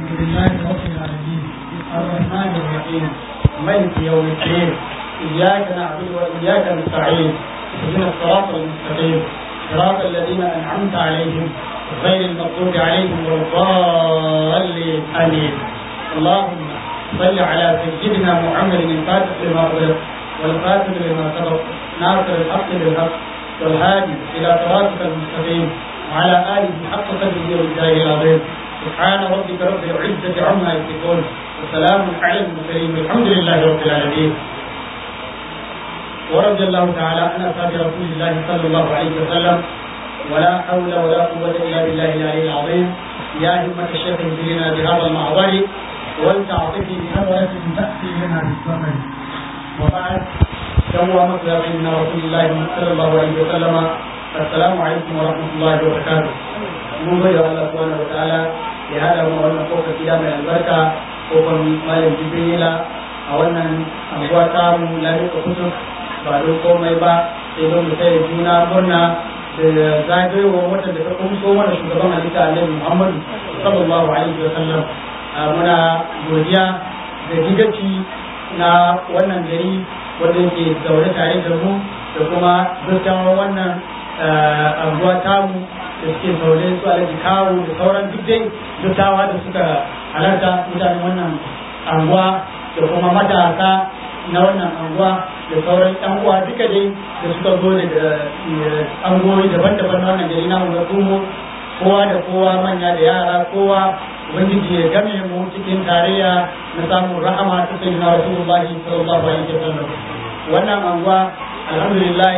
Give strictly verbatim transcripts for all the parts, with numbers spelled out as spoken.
الحمد لله رب العالمين الرحمن الرحيم مالك يوم الدين إياك نعبد وإياك نستعين اهدنا الصراط المستقيم صراط الذين أنعمت عليهم غير المغضوب عليهم ولا الضالين آمين. اللهم صل على سيدنا محمد الفاتح لما أغلق والخاتم لما سبق ناصر الحق بالحق والهادي إلى صراطك المستقيم وعلى آله حق قدره ومقداره العظيم. سبحان ربك رب العزة عما يصفون وسلام على المرسلين والحمد لله رب العالمين. ورضي الله تعالى عن أصحاب رسول الله صلى الله عليه وسلم ولا حول ولا قوة إلا بالله العلي العظيم. يا همة الشيخ اهدنا بهذا المعضل ولتعطفي بنظرة تأتي لنا بالزمن. وبعد سوى مطلع من رسول الله صلى الله عليه وسلم. السلام عليكم ورحمة الله وبركاته. mun gode wa Allah subhanahu wataala ya hada mu wannan kofar gida mai albarka kofar malam Jibrila a wannan anguwa ta mu Lalika Kusur ba don komai ba sai don mu sai juna murna da zagayowar watan da ta kumso mana shugaban halitta Annabi Muhammad sallallahu alaihi wa sallam. Muna godiya da gigaci na wannan gari wanda yake zaune tare da mu da kuma dattawan wannan anguwa tamu da suke zaune su alaji kawo da sauran duk dai dattawa da suka halarta mutanen wannan anguwa da kuma matasa na wannan anguwa da sauran yan uwa duka dai da suka zo daga angoyi daban-daban na wannan gari namu na Kumo, kowa da kowa manya da yara kowa ubangiji ya game mu cikin tarayya na samun rahama ta sayyidina Rasulullahi sallallahu alaihi wasallam. Wannan anguwa alhamdulillah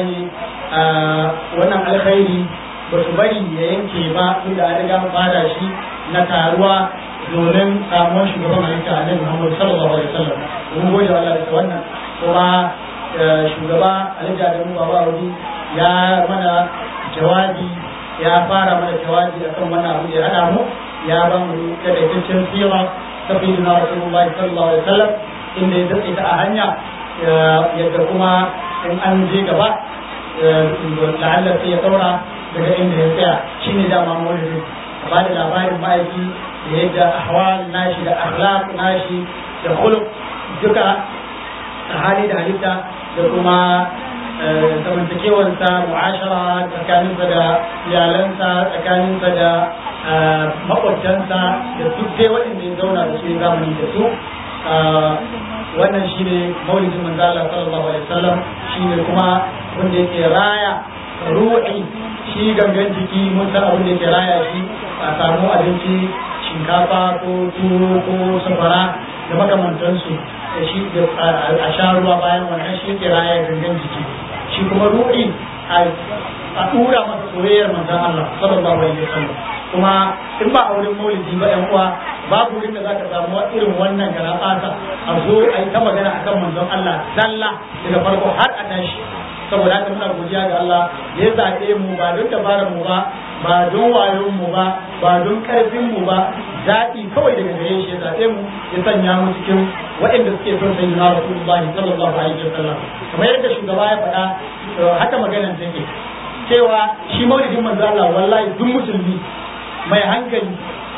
wannan alkhairi ba su bari ya yanke ba inda an riga fara shi na taruwa domin samuwar shugaban halitta Annabi Muhammad sallallahu alaihi wasallam. Mun gode Allah da wannan kuma shugaba Alhaji Adamu Baba Audi ya mana jawabi ya fara mana jawabi akan wannan abu da ya hada mu ya ba mu takaitaccen sira ta sayyidina Rasulullah sallallahu alaihi wasallam inda ya dace ta a hanya yadda kuma in an je gaba la'alla sai ya saura daga inda ya tsaya shi ne dama maulidi a ba da labarin ma'aiki da yadda ahwal nashi da akhlaq nashi da khuluq duka a hali da halitta da kuma zamantakewarsa mu'ashara tsakaninsa da iyalansa tsakaninsa da makwabtansa da duk dai waɗanda ya zauna da su ya zamani da su. Wannan shi ne maulidin manzo Allah sallallahu alaihi wasallam shi ne kuma wanda yake raya ruhi shi gangan jiki mun san abin da ke raya shi a samu abinci shinkafa ko tuwo ko safara da makamantansu da shi a sha ruwa bayan wannan shi ke raya gangan jiki shi kuma ruhi a tura masa soyayyar manzon Allah sallallahu alaihi wasallam. Kuma in ba a wurin maulidi ba yan uwa babu wurin da zaka samu irin wannan garabata a zo a yi ta magana akan manzon Allah zalla daga farko har a tashi. Saboda haka muna godiya ga Allah da ya zaɓe mu ba don dabarar mu ba ba don wayon mu ba ba don karfin mu ba zaɓi kawai daga gare shi ya zaɓe mu ya sanya mu cikin waɗanda suke son sayyidina Rasulullahi sallallahu alaihi wasallam. Kamar yadda shugaba ya faɗa haka maganar take cewa shi maulidin manzo Allah wallahi duk musulmi mai hankali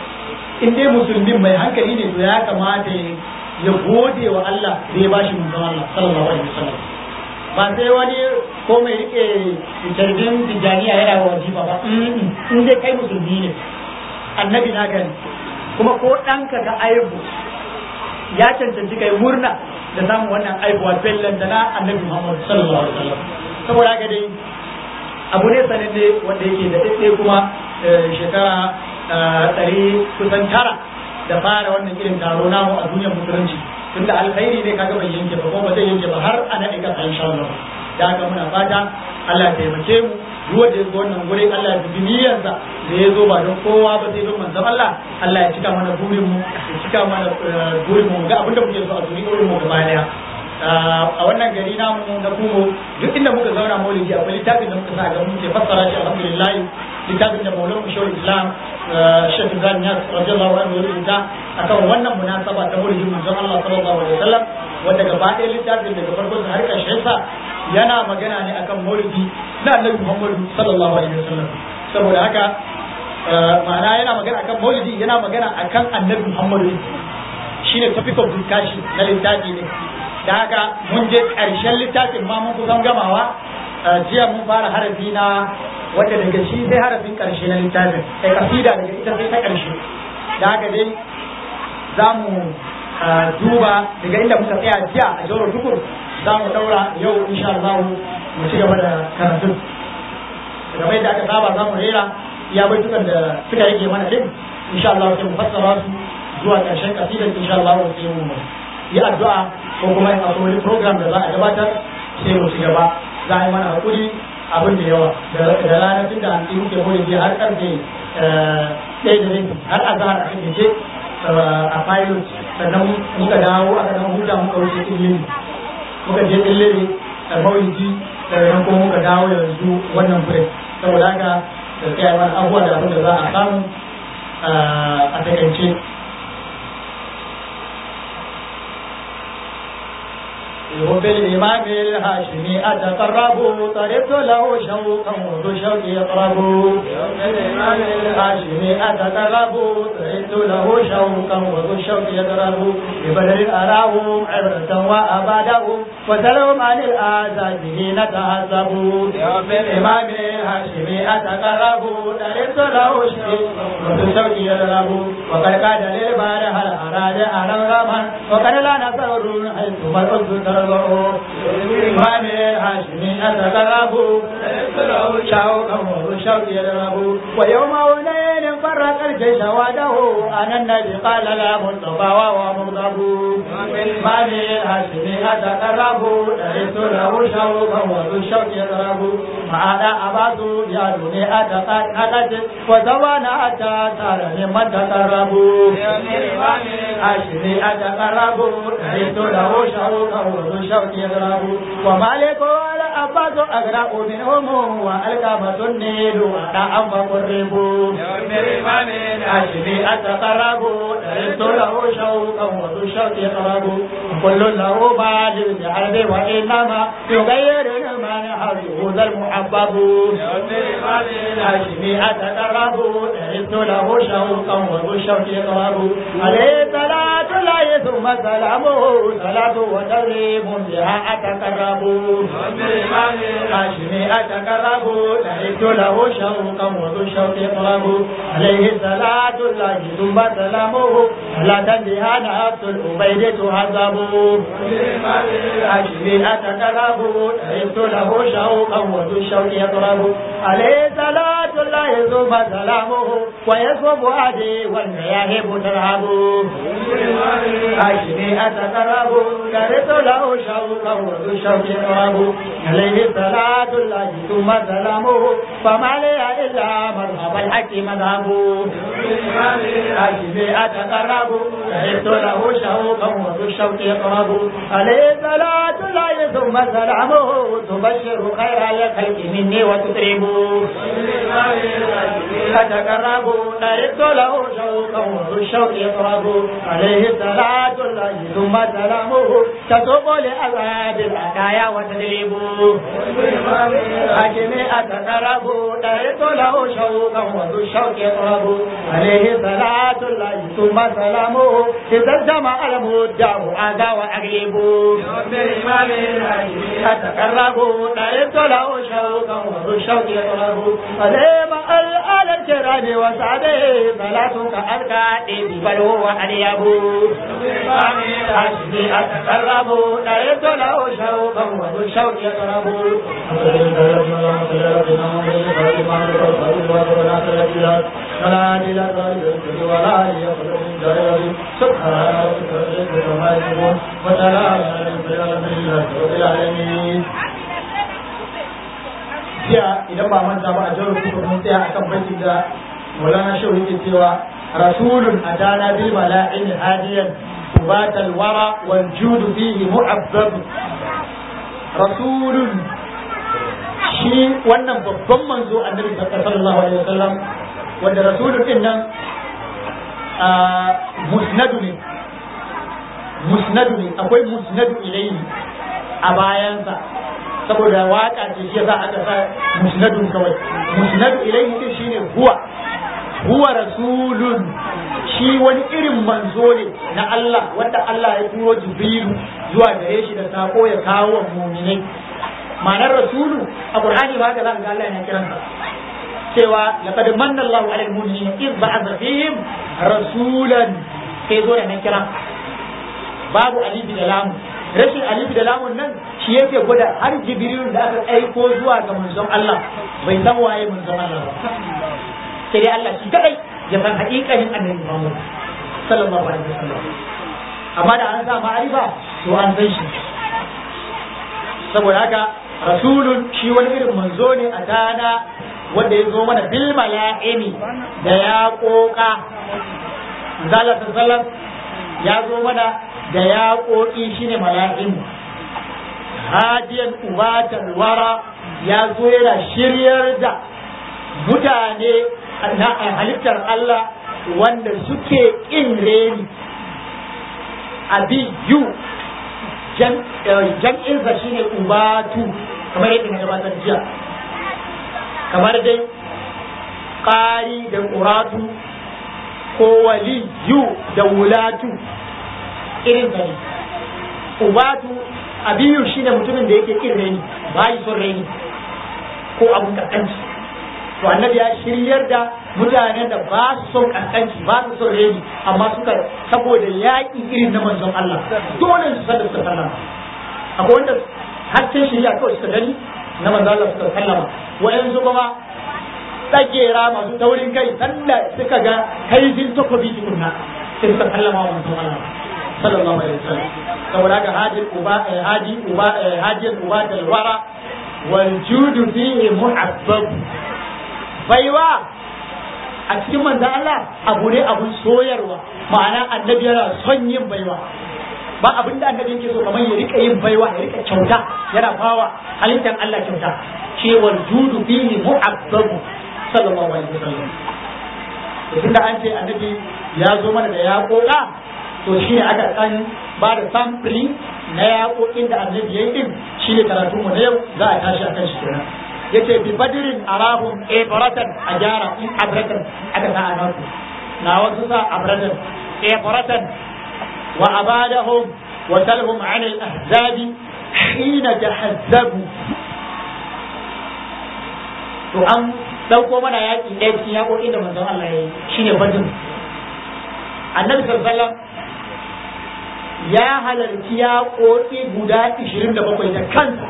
in dai musulmin mai hankali ne to ya kamata ya gode wa Allah da ya bashi manzo Allah sallallahu alaihi wasallam. Ba sai wani ko mai rike tarbin tijaniya yana wa wajiba ba in dai kai musulmi ne annabi na gani kuma ko ɗanka ga aibu ya cancanci kai murna da samun wannan aibuwa bellan da na annabi Muhammad sallallahu alaihi wasallam. Saboda haka dai abu ne sananne wanda yake da ɗaiɗai kuma shekara ɗari kusan tara da fara wannan irin taro namu a duniyar musulunci tunda alkhairi ne kaga bai yanke ba ko ba zai yanke ba har ana ɗiga a insha Allah. Da haka muna fata Allah ya taimake mu duk wanda ya zo wannan gurin Allah ya bi niyyarsa da ya zo ba don kowa ba sai don manzon Allah. Allah ya cika mana burin mu ya cika mana burin mu ga abinda muke so a duniyar mu gaba daya. A wannan gari namu na Kumo duk inda muka zauna maulidi akwai littafin da muka sa ga muke fassara shi alhamdulillah littafin da Maulana Shaykhul Islam Sheikh Ibrahim Niass radiyallahu anhu ya rubuta akan wannan munasaba ta maulidin manzon Allah sallallahu alaihi wasallam wanda gaba ɗaya littafin daga farko har ƙarshen sa yana magana ne akan maulidi na Annabi Muhammad sallallahu alaihi wasallam. Saboda haka ma'ana yana magana akan maulidi yana magana akan annabi Muhammadu shine topic of discussion na littafi ne da haka mun je ƙarshen littafin ma mun kusan gamawa jiya mun fara harafi na wanda daga shi sai harafin ƙarshe na littafin sai kasida daga ita sai ta ƙarshe da haka dai za mu duba daga inda muka tsaya jiya a jawar tukur za mu daura yau insha Allah mu ci gaba da karatun kamar yadda aka saba za mu rera iya baitukan da suka rage mana din insha Allah sai mu fassara su zuwa ƙarshen kasidar insha Allah sai mu yi addu'a ko kuma in akwai wani program da za a gabatar sai mu ci gaba za a yi mana hakuri abin da yawa da ranar tun da an yi muke mulki har karfe ɗaya da rabi har azhar a kan je a pilot sannan muka dawo aka dan huta muka wuce illiri muka je illiri a maulidi sannan kuma muka dawo yanzu wannan fure saboda haka da tsaya mana abubuwa da abin da za a samu a takaice وبالإمام الهاشمي أتقرب طربت له شوقا وذو شوق يقرب وبالإمام الهاشمي أتقرب طربت له شوقا وذو شوق يقرب ببدر أراهم عبرة وأبادهم وسلهم عن الآزاد حين تهذبوا وبالإمام الهاشمي أتقرب طربت له شوقا وذو شوق يقرب وقد قاد للبار هل أراد أرغما وقد لا نصر حيث ما الأرض الإمام الهاشمي أتقرب شوقا وشوق يضرب ويوم هنين فرق الجيش وحده أنا النبي قال لا مصطفى وهو مغضب الإمام الهاشمي أتقرب ليس له شوقا وشوق يضرب معنا أبا سفيان أتقرب وزوانا أتى صار ممن تقرب الإمام الهاشمي أتقرب ليس له شوقا الشوك يضرب ومالك والعباس أغرق منهم والكامة النيل ودعا فقربوا الإمام الهاشمي أتقرب ليس له شوقا وذو الشوك يضرب كل له بعد الحرب وإنما يغير من حوله ذا المحبب الإمام الهاشمي أتقرب ليس له شوقا وذو الشوك يضرب عليه صلاة الله ثم سلامه صلاة وتسليم بها أتقرب الإمام الهاشمي أتقرب ليس له شوقا وذو الشوق يطلب عليه صلاة الله ثم سلامه لا تنبها نفس العبيد تهذب الإمام الهاشمي أتقرب ليس له شوقا وذو الشوق يطلب عليه صلاة الله ثم سلامه ويصب عدي والمياهب ترهب الإمام الهاشمي أتقرب ليس له شوقا وذو الشوق يطلب عليه صلاة الله ثم سلامه فما لي إلا مذهب الحق مذهبه الإمام الهاشمي أتقرب ليس له شوقا وذو الشوق يطلب عليه صلاة الله ثم سلامه تبشر خير الخلق مني وتطرب الإمام الهاشمي أتقرب ليس له شوقا وذو الشوق يطلب عليه صلاة الله ثم سلامه تتوب لأذاب الحكايا وتدريب الهاشمي أتقرب ليس له شوقا وذو الشوق يطلب عليه صلاة الله ثم سلامه إذا الجمع المدع أذى وأغيب الإمام الهاشمي أتقرب ليس له شوقا وذو الشوق يطلب عليه مع الآل الكرام وسعده صلاتك أركى بل هو أريب الإمام الهاشمي أتقرب ليس له شوقا وذو الشوق يقرب jiya idan ba manta ba a jaro kuma mun tsaya akan baitin da Maulana Shehu yake cewa rasulun adana bil mala'in hadiyan ثبات الورى والجود فيه معبد رسول shi wannan babban manzo annabi sallallahu alaihi wasallam wanda rasulun din nan musnadu ne musnadu ne akwai musnadu ilayhi a bayansa saboda waka ce shi yasa aka sa musnadun kawai musnadu ilayhi din shine huwa huwa rasulun shi wani irin manzo ne na Allah wanda Allah ya turo Jibrilu zuwa gare shi da sako ya kawo wa mu'minai ma'anar rasulu a Qur'ani ba ga zaka ga Allah yana kiransa cewa laqad manna Allahu 'alal mu'minina iz ba'atha fihim rasulan sai zo da nan kira babu alifi da lamu rashin alifi da lamun nan shi yake gwada har Jibrilu da aka aiko zuwa ga manzon Allah bai san waye manzon Allah ba sai dai Allah shi kadai ya san haƙiƙanin annabi Muhammad sallallahu alaihi wasallam amma da an sa ma'arifa to an san shi saboda haka rasulun shi wani irin manzo ne a dana wanda ya zo mana bil mala'ini da ya koka zalla sallallahu ya zo mana da ya koki shine mala'ini hadiyan ubatan wara ya zo yana shiryar da mutane na halittar Allah wanda suke ƙin reni abiyu jam'insa shi ne ubatu kamar yadda na gabatar jiya kamar dai ƙari da ƙuratu ko waliyu da wulatu irin ne ubatu abiyu shi ne mutumin da yake ƙin reni bayi son reni ko abun ƙasƙanci to annabi ya shiryar da mutanen da ba su son kaskanci ba su son reni amma suka saboda yaƙi irin na manzon Allah dole su sanda suka sallama akwai wanda haccin shirya kawai suka gani na manzon Allah suka sallama wayansu kuma tsagera masu taurin kai sanda suka ga kaifin takobi tukunna sai suka sallama wa manzon Allah sallallahu alaihi wasallam saboda ga hajin uba haji uba hajin uba da wara wal judu fihi muhabbab baiwa a cikin manzan Allah abu ne abun soyarwa ma'ana annabi yana son yin baiwa ba abin da annabi yake so kamar ya rika yin baiwa ya rika kyauta yana bawa halittar Allah kyauta shi wal judu fihi mu'abbabu sallallahu alaihi wasallam to tunda an ce annabi ya zo mana da ya koka to shi ne aka kan ba da samfuri na yaƙoƙin da annabi ya yi din shi ne karatu mu na yau za a tashi akan shi kenan yace bi badrin arahum ibratan ajara in abratan aka sa anaku na wasu sa abratan ibratan wa abadahum wa talhum an al ahzab hina tahazzabu to an dauko mana yaki ɗaya cikin yakokin da manzon Allah ya yi shine badr annabi sallallahu alaihi wasallam ya halarci yakoki guda ishirin da bakwai da kansa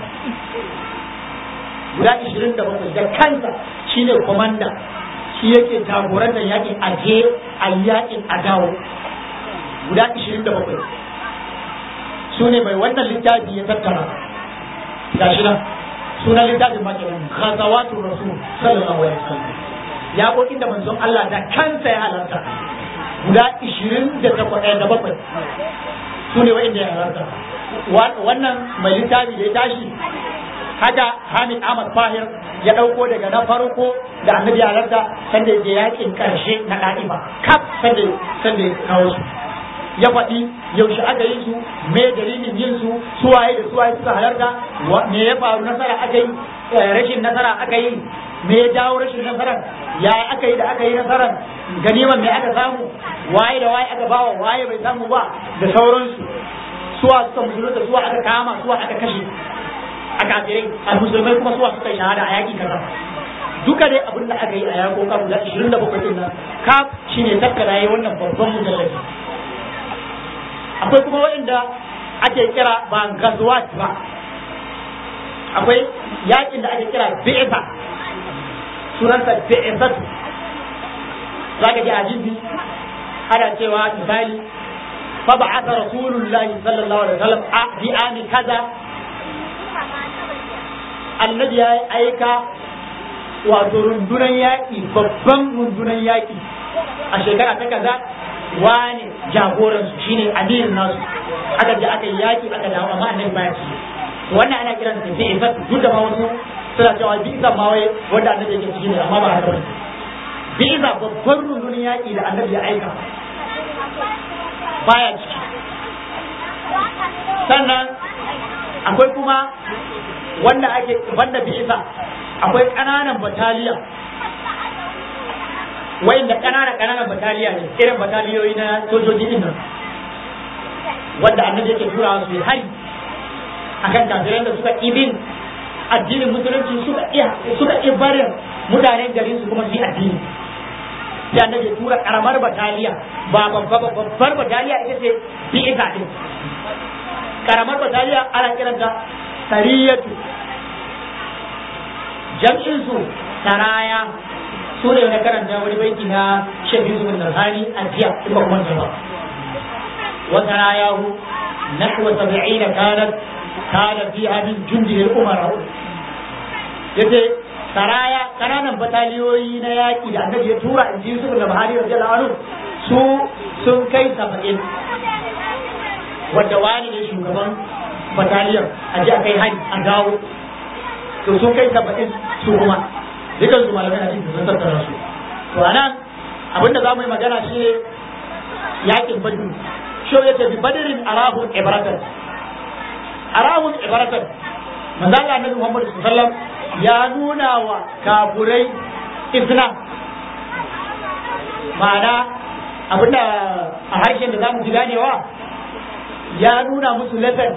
guda ishirin da bakwai da kansa shi ne komanda shi yake jagorantar yakin aje a yakin a dawo guda ishirin da bakwai su ne mai wannan littafi ya tattara ga shi nan sunan littafin makinan khazawatu rasul sallallahu alaihi wasallam yakokin da manzon Allah da kansa ya halarta guda ishirin da bakwai su ne wa'inda ya halarta wannan mai littafi da ya tashi haka Hamid Ahmad Fahir ya ɗauko daga na farko da annabi ya halarta sanda ya yakin karshe na ɗa'ifa kaf sanda sanda ya kawo su ya faɗi yaushe aka yi su me dalilin yin su suwaye da suwaye suka halarta me ya faru nasara aka yi rashin nasara aka yi me ya jawo rashin nasarar ya aka yi da aka yi nasarar ganiman me aka samu waye da waye aka bawa waye bai samu ba da sauransu suwa suka musulunta suwa aka kama suwa aka kashe a kafirai a musulmai kuma suwa suka shahada a yaƙi kaza duka dai abin da aka yi a yaƙo kan guda ishirin da bakwai ɗin nan kaf shine tattara yayi wannan babban mujallabi akwai kuma waɗanda ake kira ba gazuwat ba akwai yaƙin da ake kira bi'isa sunansa bi'isatu za ka ji hadisi ana cewa misali fa ba'atha rasulullahi sallallahu alaihi wasallam a bi'ami kaza annabi ya aika wato rundunan yaƙi babban rundunan yaƙi a shekara ta kaza wani jagoransu shine amirin nasu aka je aka yi yaƙi aka dawo amma annabi baya ci wannan ana kiran da bi'isa duk da ma wasu suna cewa bi'isa ma wai wanda annabi yake ciki ne amma ba haka bane bi'isa babban rundunan yaƙi da annabi ya aika baya ciki sannan akwai kuma wanda ake banda bi'isa akwai ƙananan bataliya wayanda ƙanana ƙananan bataliya ne irin bataliyoyi na sojoji din nan wanda annabi yake tura su hari akan kafiran da suka ibin addinin musulunci suka iya suka iya barin mutanen garin su kuma su yi addini sai annabi ya tura karamar bataliya ba babbar babbar bataliya ita ce bi'isa din karamar bataliya ana kiranta sariyatu jam'in su saraya su ne na karanta wani baiti na shafi su da hali a jiya in ba kuma ba wa sarayahu nahwa sab'ina kanat kana fiha min jundi al-umara yace saraya kananan bataliyoyi na yaki da annabi ya tura in ji su da Buhari radiyallahu anhu su sun kai saba'in wanda wani ne shugaban bataliyar a ji a kai hari a dawo to sun kai saba'in su kuma dukan su malamai hadisi sun tattara su to anan abinda za mu yi magana shi ne yakin badru shi ya ce bi badrin arahun ibratan arahun ibratan manzo Allah Annabi Muhammad sallallahu alaihi wasallam ya nuna wa kafurai islam ma'ana abinda a harshen da za mu ji ganewa ya nuna musu lesson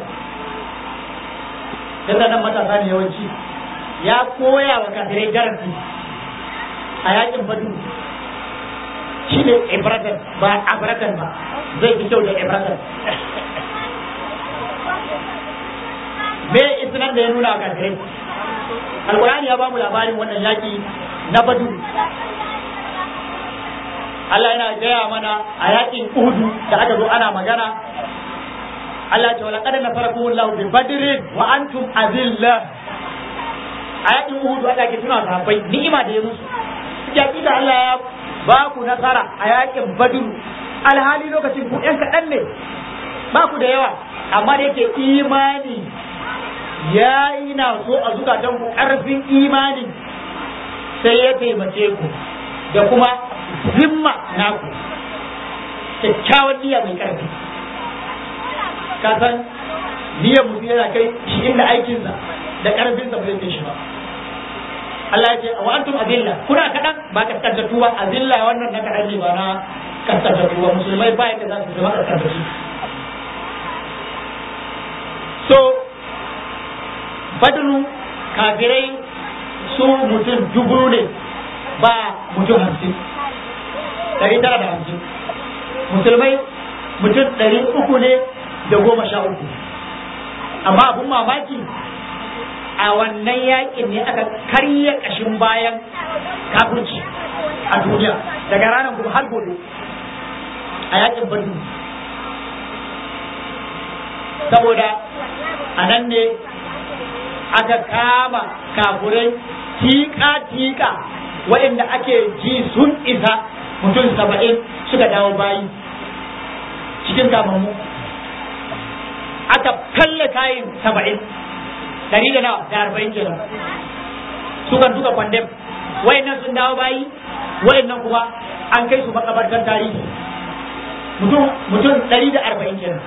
da nan matasa ne yawanci ya koya wa kafirai darasi a yakin badu shi ne ibratan ba abratan ba zai fi kyau da ibratan me islam da ya nuna wa kafirai alkurani ya ba mu labarin wannan yaki na badu Allah yana gaya mana a yakin uhudu da aka zo ana magana Allah ya ce wala qad nafarakum Allahu bi badrin wa antum azillah a yakin uhudu Allah ke tuna sahabbai ni'ima da ya musu hakika Allah ya ba ku nasara a yakin badru alhali lokacin ku ɗan kaɗan ne ba ku da yawa amma da yake imani ya yi na so a zukatan ku ƙarfin imani sai ya taimake ku da kuma zimma naku kyakkyawan niyya mai ƙarfi ka san niyyar mutum yana kai shi inda aikinsa da ƙarfinsa ba zai kai shi ba Allah ya ce wa antum azilla kuna kadan ba kaskantattu ba azilla wannan na kadan ne ba na kaskantattu ba musulmai ba yadda za su zama kaskantattu so badru kafirai su mutum dubu ne ba mutum hamsin ɗari tara da hamsin musulmai mutum ɗari uku ne da goma sha uku amma abun mamaki a wannan yakin ne aka karya kashin bayan kafirci a duniya daga ranar kuma har gobe a yakin badu saboda a nan ne aka kama kafurai tika-tika waɗanda ake ji sun isa mutum saba'in suka dawo bayi cikin kamammu aka kalle kayan saba'in dari da nawa da arba'in kenan sukan duka kwandem wayannan sun dawo bayi wayannan kuma an kai su makabartar tarihi mutum mutum dari da arba'in kenan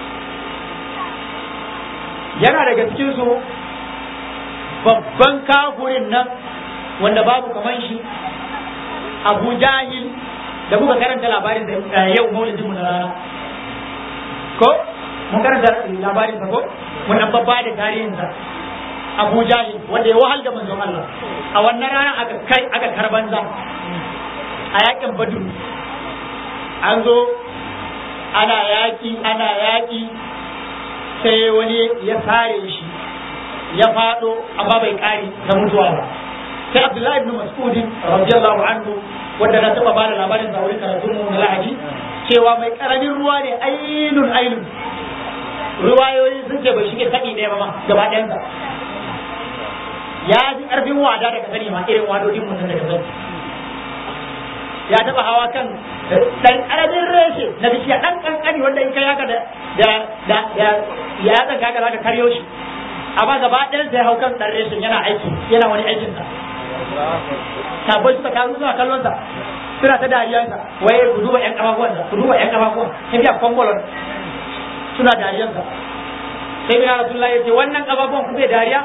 yana daga cikin su babban kafurin nan wanda babu kaman shi Abu Jahil da muka karanta labarin da yau maulidin mu na rana ko mun karanta labarin sa ko mun an babba da tarihin sa Abu Jahil wanda ya wahal da manzon Allah a wannan rana aka kai aka karbanza a yakin Badr an zo ana yaki ana yaki sai wani ya sare shi ya fado amma bai kare da mutuwa ba sai Abdullahi ibn Mas'ud radiyallahu anhu wanda na taba bada labarin sa wurin karatun mu na Lahadi cewa mai karamin ruwa ne ainun ainun ruwayoyi sun ce bai shige kadi ɗaya ba ma gaba ɗayan sa ya ji karfin wada daga sani ma irin wadodin mutum daga sani ya taba hawa kan dan karamin reshe na bishiya dan kankani wanda in kai haka da da da ya tsanka ka zaka karyo shi amma gaba ɗayan sai hau kan dan reshen yana aiki yana wani aikin sa sabai suka kawo suna kallon sa suna ta dariyansa waye ku duba yan kafafuwan sa ku duba yan kafafuwan sai biya kwangolon suna dariyansa sai biya rasulullahi yace wannan kafafuwan ku bai dariya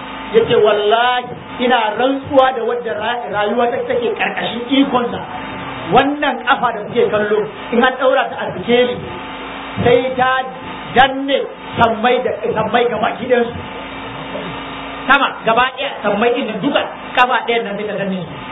yace wallahi ina rantsuwa da wadda rayuwa ta take karkashin ikonsa wannan kafa da kuke kallo in an daura ta a sikeli sai ta danne sammai da sammai gaba gidan su sama gaba ɗaya sammai din da duka kafa ɗaya nan sai ta danne su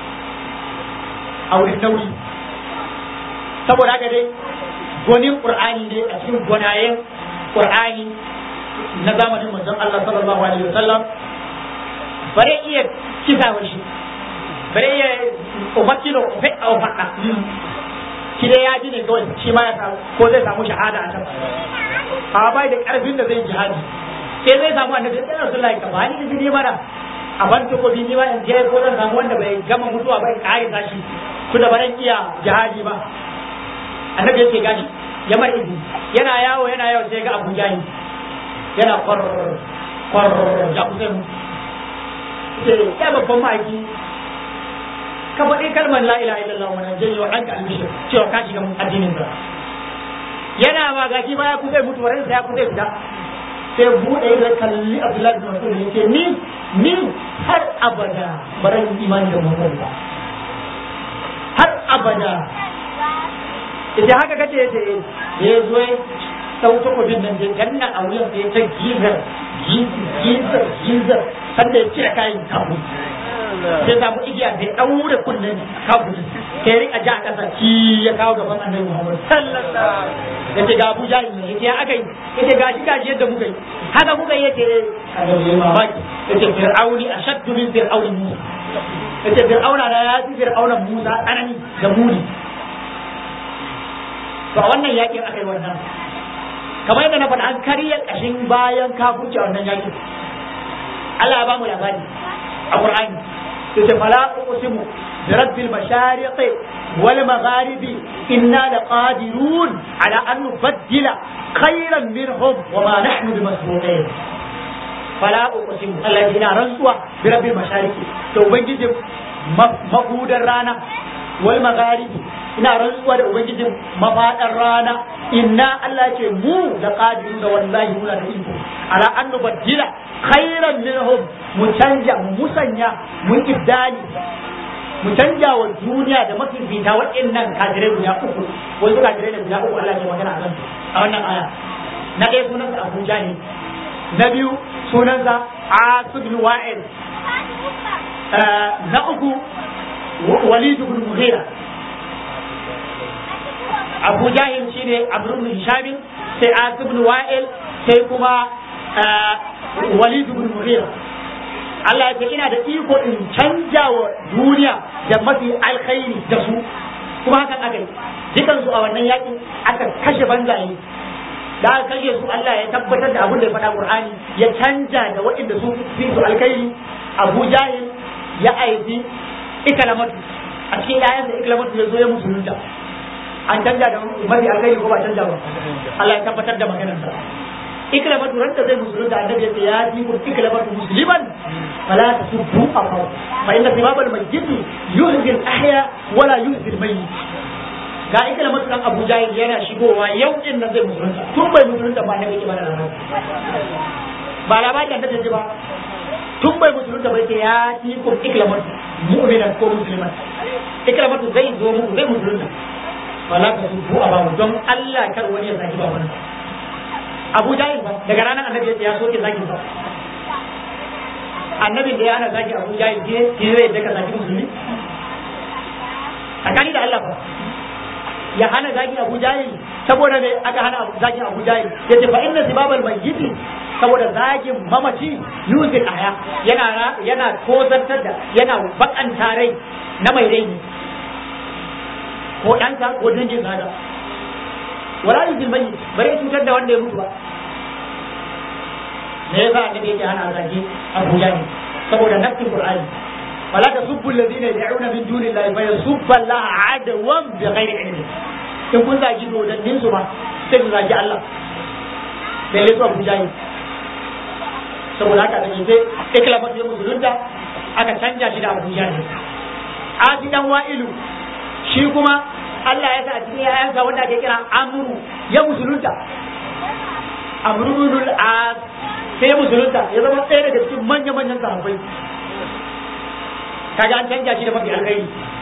a wurin nauyi saboda haka dai gonin qur'ani ne a cikin gonayen qur'ani na zamanin manzon Allah sallallahu alaihi wasallam bare iya kisa wa shi bare iya umakilo fe au fada shi dai ya ji ne kawai shi ma ya samu ko zai samu shahada a can a bai da karfin da zai jihadi sai zai samu annabi sai Rasulullahi ka bani da jini mara a ban ta ko bi ni ma in je ko zan samu wanda bai gama mutuwa bai kare tashi ku da baran iya jihadi ba annabi yake gani ya mar izini yana yawo yana yawo sai ga Abu Jahil yana kwar kwar ya kusa mu sai ya babban maki ka faɗi kalmar la ilaha illallah wa nan janyo an ka albishir cewa ka shiga addinin ka yana ma gashi ba ya kusa mutu warin sa ya kusa fita sai bude ya kalli Abdullahi bin Mas'ud yace ni ni har abada baran imani da Muhammad ba har abada idan haka kace yace ya zo ya sauta kudin nan da ganna a wuyan sai ta gizar gizar gizar sanda ya cire kayan kafu sai samu igiya da ya daure kunnen kafu sai rika ja kasa shi ya kawo gaban annabi Muhammad sallallahu alaihi wasallam yace ga Abu Jahil ne yace aka yi yace gashi gashi yadda muka yi haka muka yi yace yace fir'auni ashaddu min fir'auni Musa yace fir'auna da ya fi fir'auna Musa tsanani da muni to a wannan yakin aka yi wannan kamar yadda na faɗa an karya ƙashin bayan kafurci a wannan yakin Allah ya ba mu labari a Qur'ani yace fala uqsimu bi rabbil mashariqi wal magharibi inna laqadirun ala an nubaddila khayran minhum wa ma nahnu bimasbuqin fala uqsimu Allah yana rantsuwa bi rabbil mashariqi to ubangiji mabudar rana wal magharibi ina rantsuwa da ubangijin mafaɗar rana inna Allah ce mu da qadiru da wallahi muna da iko ala an nubaddila khairan minhum mu canja mu musanya mun ibdali mu canja wa duniya da mafifita waɗannan kafirai guda uku wai suka kafirai da guda uku Allah ke magana a kan a wannan aya na ɗaya sunansa Abu Jahil na biyu sunansa Asib bin Wa'il na uku Walid bin Mughira Abu Jahil shine Amr ibn Hisham sai Asib ibn Wa'il sai kuma Walid ibn Mughira Allah ya ce ina da iko in canja wa duniya da mafi alkhairi da su kuma hakan aka yi dukan su a wannan yaki aka kashe banzaye da aka kashe su Allah ya tabbatar da abin da ya faɗa Qur'ani ya canja da waɗanda su fi su alkhairi Abu Jahil ya aiki Iklamatu a cikin yayan da Iklamatu ya zo ya musulunta an canja da mafi alkhairi ko ba canja ba Allah ya tabbatar da maganar sa iklamatu ranta zai musulunta annabi yace ya ji ku iklamatu musliman fala tasubbu afaw fa inna sibabal mayyit yuhzi al-ahya wala yuhzi al-mayyit ga iklamatu dan Abu Jahil yana shigowa yau din nan zai musulunta tun bai musulunta ba annabi yake ba da labari ba labari da annabi ba tun bai musulunta bai ce ya ji ku iklamatu mu'minan ko musliman iklamatu zai zo mu zai musulunta wala ka su a babu don Allah kar wani ya zaki ba wani Abu Jahil ba daga ranar annabi ya soke zaki ba annabin da ya hana zaki Abu Jahil ke ke zai daga zaki musulmi tsakani da Allah ba ya hana zaki Abu Jahil saboda me aka hana zaki Abu Jahil yace fa inna sibabal mayyit saboda zagin mamaci yuzil aya yana yana kozantar da yana bakanta rai na mai rai ko ɗanka ko dangin gada wala yuzil mayyit bare cutar da wanda ya mutu ba me yasa annabi yake hana zagi Abu Jahil saboda nassin Qur'ani wala tasubbu alladhina yad'una min dunillahi fa yasubbu Allah adwan bighairi ilmi in kun zagi dodannin su ba sai ku zagi Allah sai leto Abu Jahil saboda haka da sai iklamatu ya musulunta aka canja shi da Abu Jahil Asi dan Wa'ilu shi kuma Allah ya sa a cikin yayansa wanda ake kira Amru ya musulunta Amru bin al-As sai musulunta ya zama ɗaya daga cikin manya-manyan sahabbai kaga an canja shi da mafi alkhairi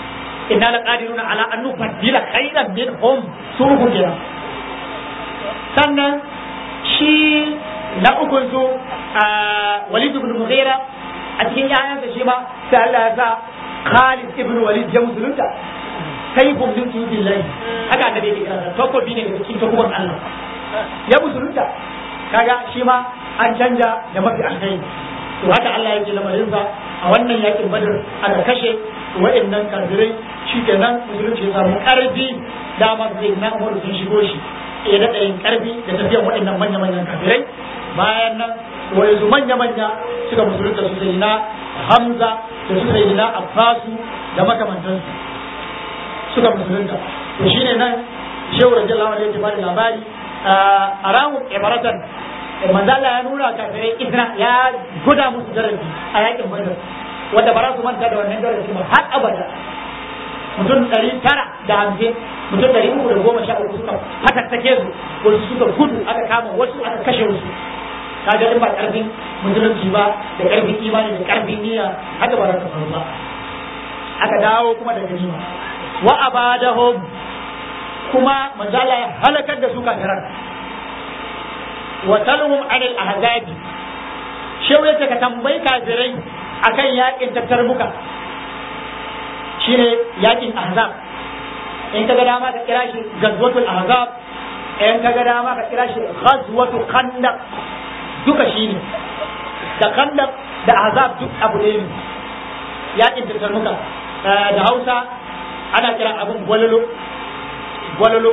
inna laqadiruna ala an nubaddila khayran minhum suruhu kenan sannan shi na ukun su Walid ibn Mughira a cikin yayansa shi ma sai Allah ya sa Khalid ibn Walid ya musulunta kai kun din su billahi haka da yake kira to ko bi ne da cikin takuban Allah ya musulunta kaga shi ma an canja da mafi alkhairi to haka Allah yake lamarin sa a wannan yakin Badr aka kashe wa'annan kafirai shikenan musulunci ya samu karfi dama sai na Umar sun shigo shi ya daɗa yin karfi da tafiyan waɗannan manya-manyan kafirai bayan nan wani manya-manya suka musulunta su sai na Hamza da su sai na Abbasu da makamantansu suka musulunta to shine nan Shehu radiyallahu anhu yake bada labari a ramu ibaratan manzo Allah ya nuna kafirai izna ya guda musu darasi a yakin Badr wanda ba za su manta da wannan darasi ba har abada mutum ɗari tara da hamsin mutum ɗari uku da goma sha uku suka fatattake su wasu suka gudu aka kama wasu aka kashe wasu kaga in ba karfin musulunci ba da karfin imani da karfin niyya haka ba za ka faru ba aka dawo kuma da ganima wa abadahum kuma manzala ya halakar da su kafiran wa talhum anil ahzabi shehu yace ka tambayi kafirai akan yakin tattarbuka shine yakin ahzab in kaga dama ka kira shi gazwatul ahzab in kaga dama ka kira shi ghazwatul khandaq duka shine da khandaq da ahzab duk abu ne yakin tattarbuka da Hausa ana kira abun gwalolo gwalolo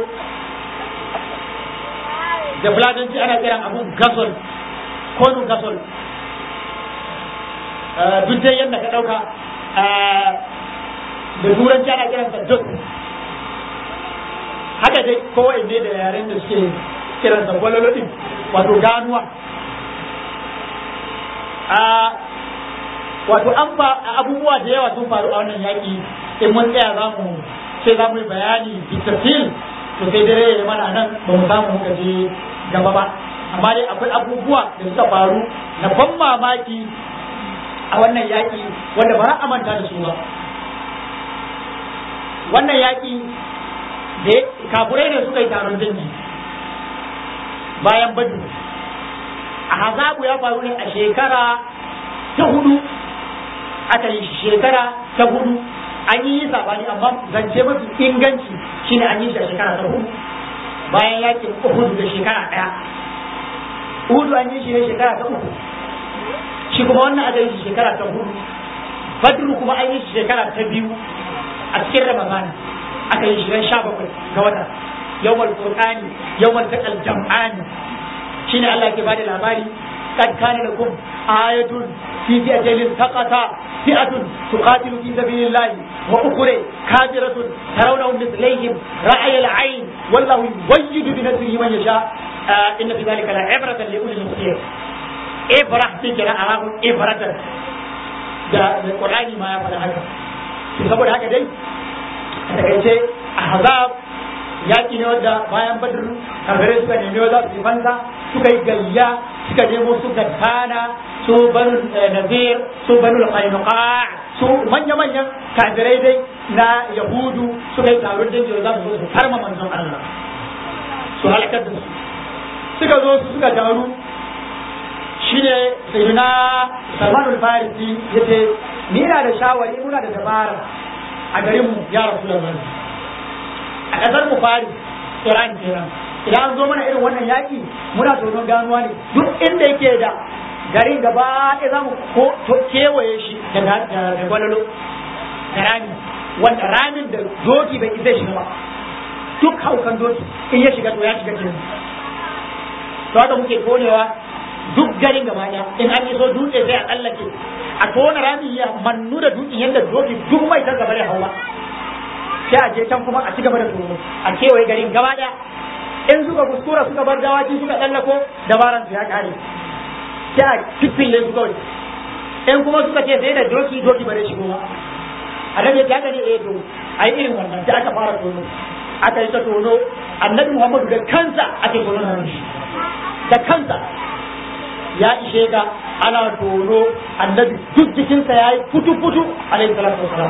da fulatanci ana kira abun gasol konu gasol duk dai yadda ka dauka da turanci ana kiransa duk haka dai kowai ne da yaren da suke kiransa gwalolo din wato ganuwa wato an ba abubuwa da yawa sun faru a wannan yaki in mun tsaya za mu sai za mu yi bayani bitafil to sai dare ya mana nan ba mu samu muka je gaba ba amma dai akwai abubuwa da suka faru na ban mamaki a wannan yaki wanda ba a manta da su ba wannan yaki da kafurai ne suka yi taron dangi bayan Badr a Hazabu ya faru ne a shekara ta hudu aka yi shekara ta hudu an yi sabani amma zance mafi inganci shine an yi shi a shekara ta hudu bayan yakin Uhud da shekara daya Uhud an yi shi ne shekara ta uku shi kuma wannan aka yi shi shekara ta hudu Badr kuma an yi shi shekara ta biyu a cikin Ramadan aka yi shi ran sha bakwai ga wata yawmal furqani yawmal taqal jam'ani shine Allah ke bada labari kad kana lakum ayatun fi fi'atin taqata fi'atun tuqatilu fi sabilillah wa ukhra kafiratun tarawnahum mithlihim ra'ay al-'ayn wallahu yuwayyidu bi nasrihi man yasha inna fi dhalika la'ibratan li ulil nuqir ibrah fi qira'ahu ibratan da Qur'ani ma ya faɗa haka saboda haka dai a takaice ahzab yaki ne wanda bayan Badr kafirai suka nemi wa za su fanta suka yi gayya suka nemo su gaddana su banu nazir su banu qainuqa su manya-manyan kafirai dai na yahudu suka yi taron dangi za su zo su farma manzon Allah su halakar da su suka zo su suka taru shine sayyidina Salman al-Farisi yace ni na da shawari muna da dabara a garin mu ya Rasulullahi a kasar mu Faris Iran kenan idan an zo mana irin wannan yaki muna tonon ganuwa ne duk inda yake da garin gaba ɗaya za mu kewaye shi da gwalolo da rami wanda ramin da doki bai isa shiga ba duk haukan doki in ya shiga to ya shiga kenan to haka muke konewa duk garin gaba ɗaya in an yi so dutse sai a tsallake a tona rami ya mannu da dutsen yadda doki duk mai ta gaba da hawa sai a je can kuma a ci gaba da tono a kewaye garin gaba ɗaya in suka kuskura suka bar dawaki suka tsallako dabaran su ya kare sai a fifille su kawai in kuma suka ce sai da doki doki ba da shigo ba a rage ta gani eh to ai irin wannan sai aka fara tono aka yi ta tono annabi Muhammadu da kansa ake tono na shi da kansa ya ishe ga ana tono annabi duk jikinsa ya yi futu futu alaihi salatu wasalam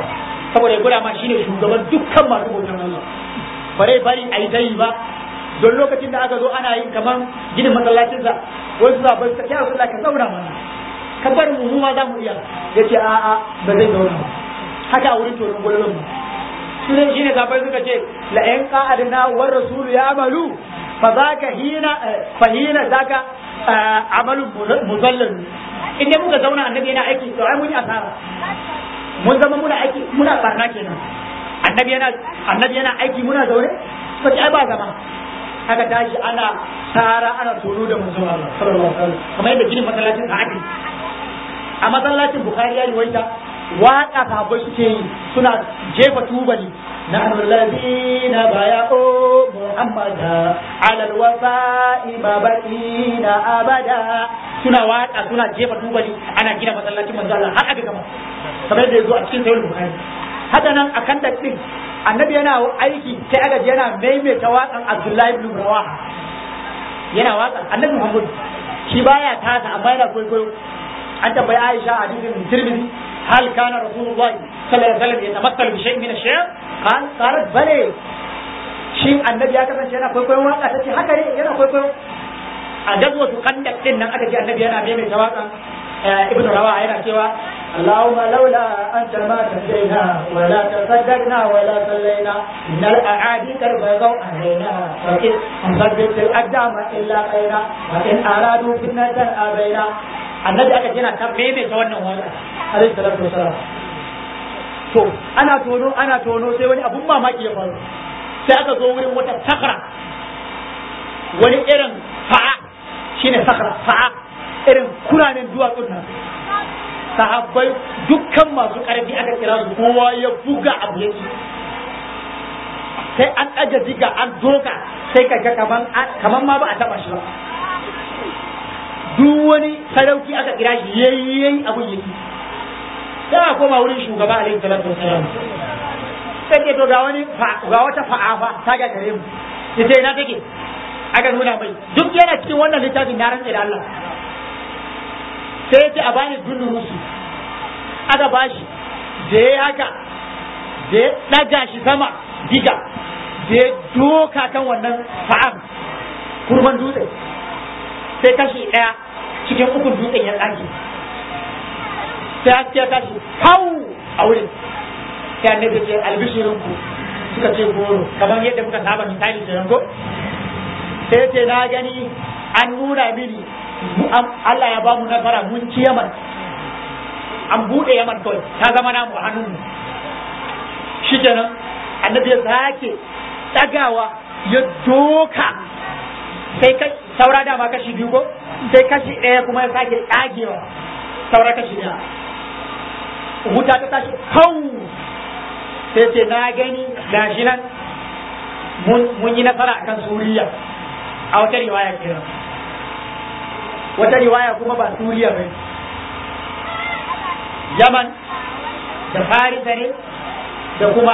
saboda ya gwada ma shine shugaban dukkan masu bautan Allah bare bari a yi ta yi ba don lokacin da aka zo ana yin kaman ginin masallacinsa wasu zaɓar ta kyara sallah ka zauna mana ka bar mu mu ma za mu iya ya ce a'a ba zai zauna ba haka a wurin tonon gwalolon ba su ne shine zaɓar suka ce la yan qa'adna war rasulu ya amalu fa zaka hina fa hina zaka amalu muzallal in dai muka zauna annabi yana aiki to ai mun yi asara mun zama muna aiki muna barna kenan annabi yana annabi yana aiki muna zaune ba ai ba zama aka tashi ana tsara ana tono da manzon Allah sallallahu alaihi wasallam kamar yadda ginin masallacin Sa'adi a masallacin Bukhari ya riwaita waka sahabbai suke yi suna jefa tubali na alladhina baya'u Muhammada ala alwafa'i babaqina abada suna waka suna jefa tubali ana gina masallacin manzon Allah har aka gama kamar yadda yazo a cikin sahih Bukhari haka nan akan da din annabi yana aiki sai aka ji yana maimaita waƙan Abdullahi ibn Rawaha yana waƙan annabi Muhammad shi baya tasa amma yana kwaikwayo an tambayi Aisha a hadisin Tirmidhi hal kana Rasulullah sallallahu alaihi wasallam yatamattal bi shay'in min ash-shi'r qal qalat bale shi annabi ya kasance yana kwaikwayon waƙa tace haka ne yana kwaikwayo a gazwatu Khandaq din nan aka ji annabi yana maimaita waƙan ibn Rawaha yana cewa اللهم لولا أنت ما تهدينا ولا تصدقنا ولا صلينا إن الأعادي كربوا علينا وإن نثبت الأقدام إلا قينا وإن أرادوا فتنة أبينا النبي أكا جينا تبيبي سوانا وانا عليه الصلاة والسلام to ana tono ana tono sai wani abun mamaki ya faru sai aka zo wurin wata sakra wani irin fa'a shine sakra fa'a irin kuranen duwatsun nan sahabbai dukkan masu ƙarfi aka kira su kowa ya buga abu yake sai an ɗaga diga an doka sai ka ga kaman kaman ma ba a taɓa shi ba duk wani sarauki aka kira shi yayi yayi abun yake sai a koma wurin shugaba alaihi salatu wasalam sai ke to ga wani ga wata fa'afa ta ga gare mu ita ina take aka nuna mai duk yana cikin wannan littafin na rantsa da Allah sai ya ce a bani dunnu musu aka bashi da ya haka da ya ɗaga shi sama diga da ya doka kan wannan fa'am kurban dutse sai kashi ɗaya cikin ukun dutsen ya ɗage sai haske ya tashi hau a wurin sai annabi ce albishirinku suka ce goro kamar yadda muka saba misali da yango sai ce na gani an nuna mini Allah ya ba mu nasara mun ci Yaman an buɗe Yaman kawai ta zama namu a hannunmu shikenan annabi ya sake ɗagawa ya doka sai kai saura dama kashi biyu ko sai kashi ɗaya kuma ya sake ɗagewa saura kashi ɗaya wuta ta tashi hau sai ce na gani gashi nan mun yi nasara akan Suriya a wata riwaya kenan wata riwaya kuma ba Suriya ba Yaman da Farisa ne da kuma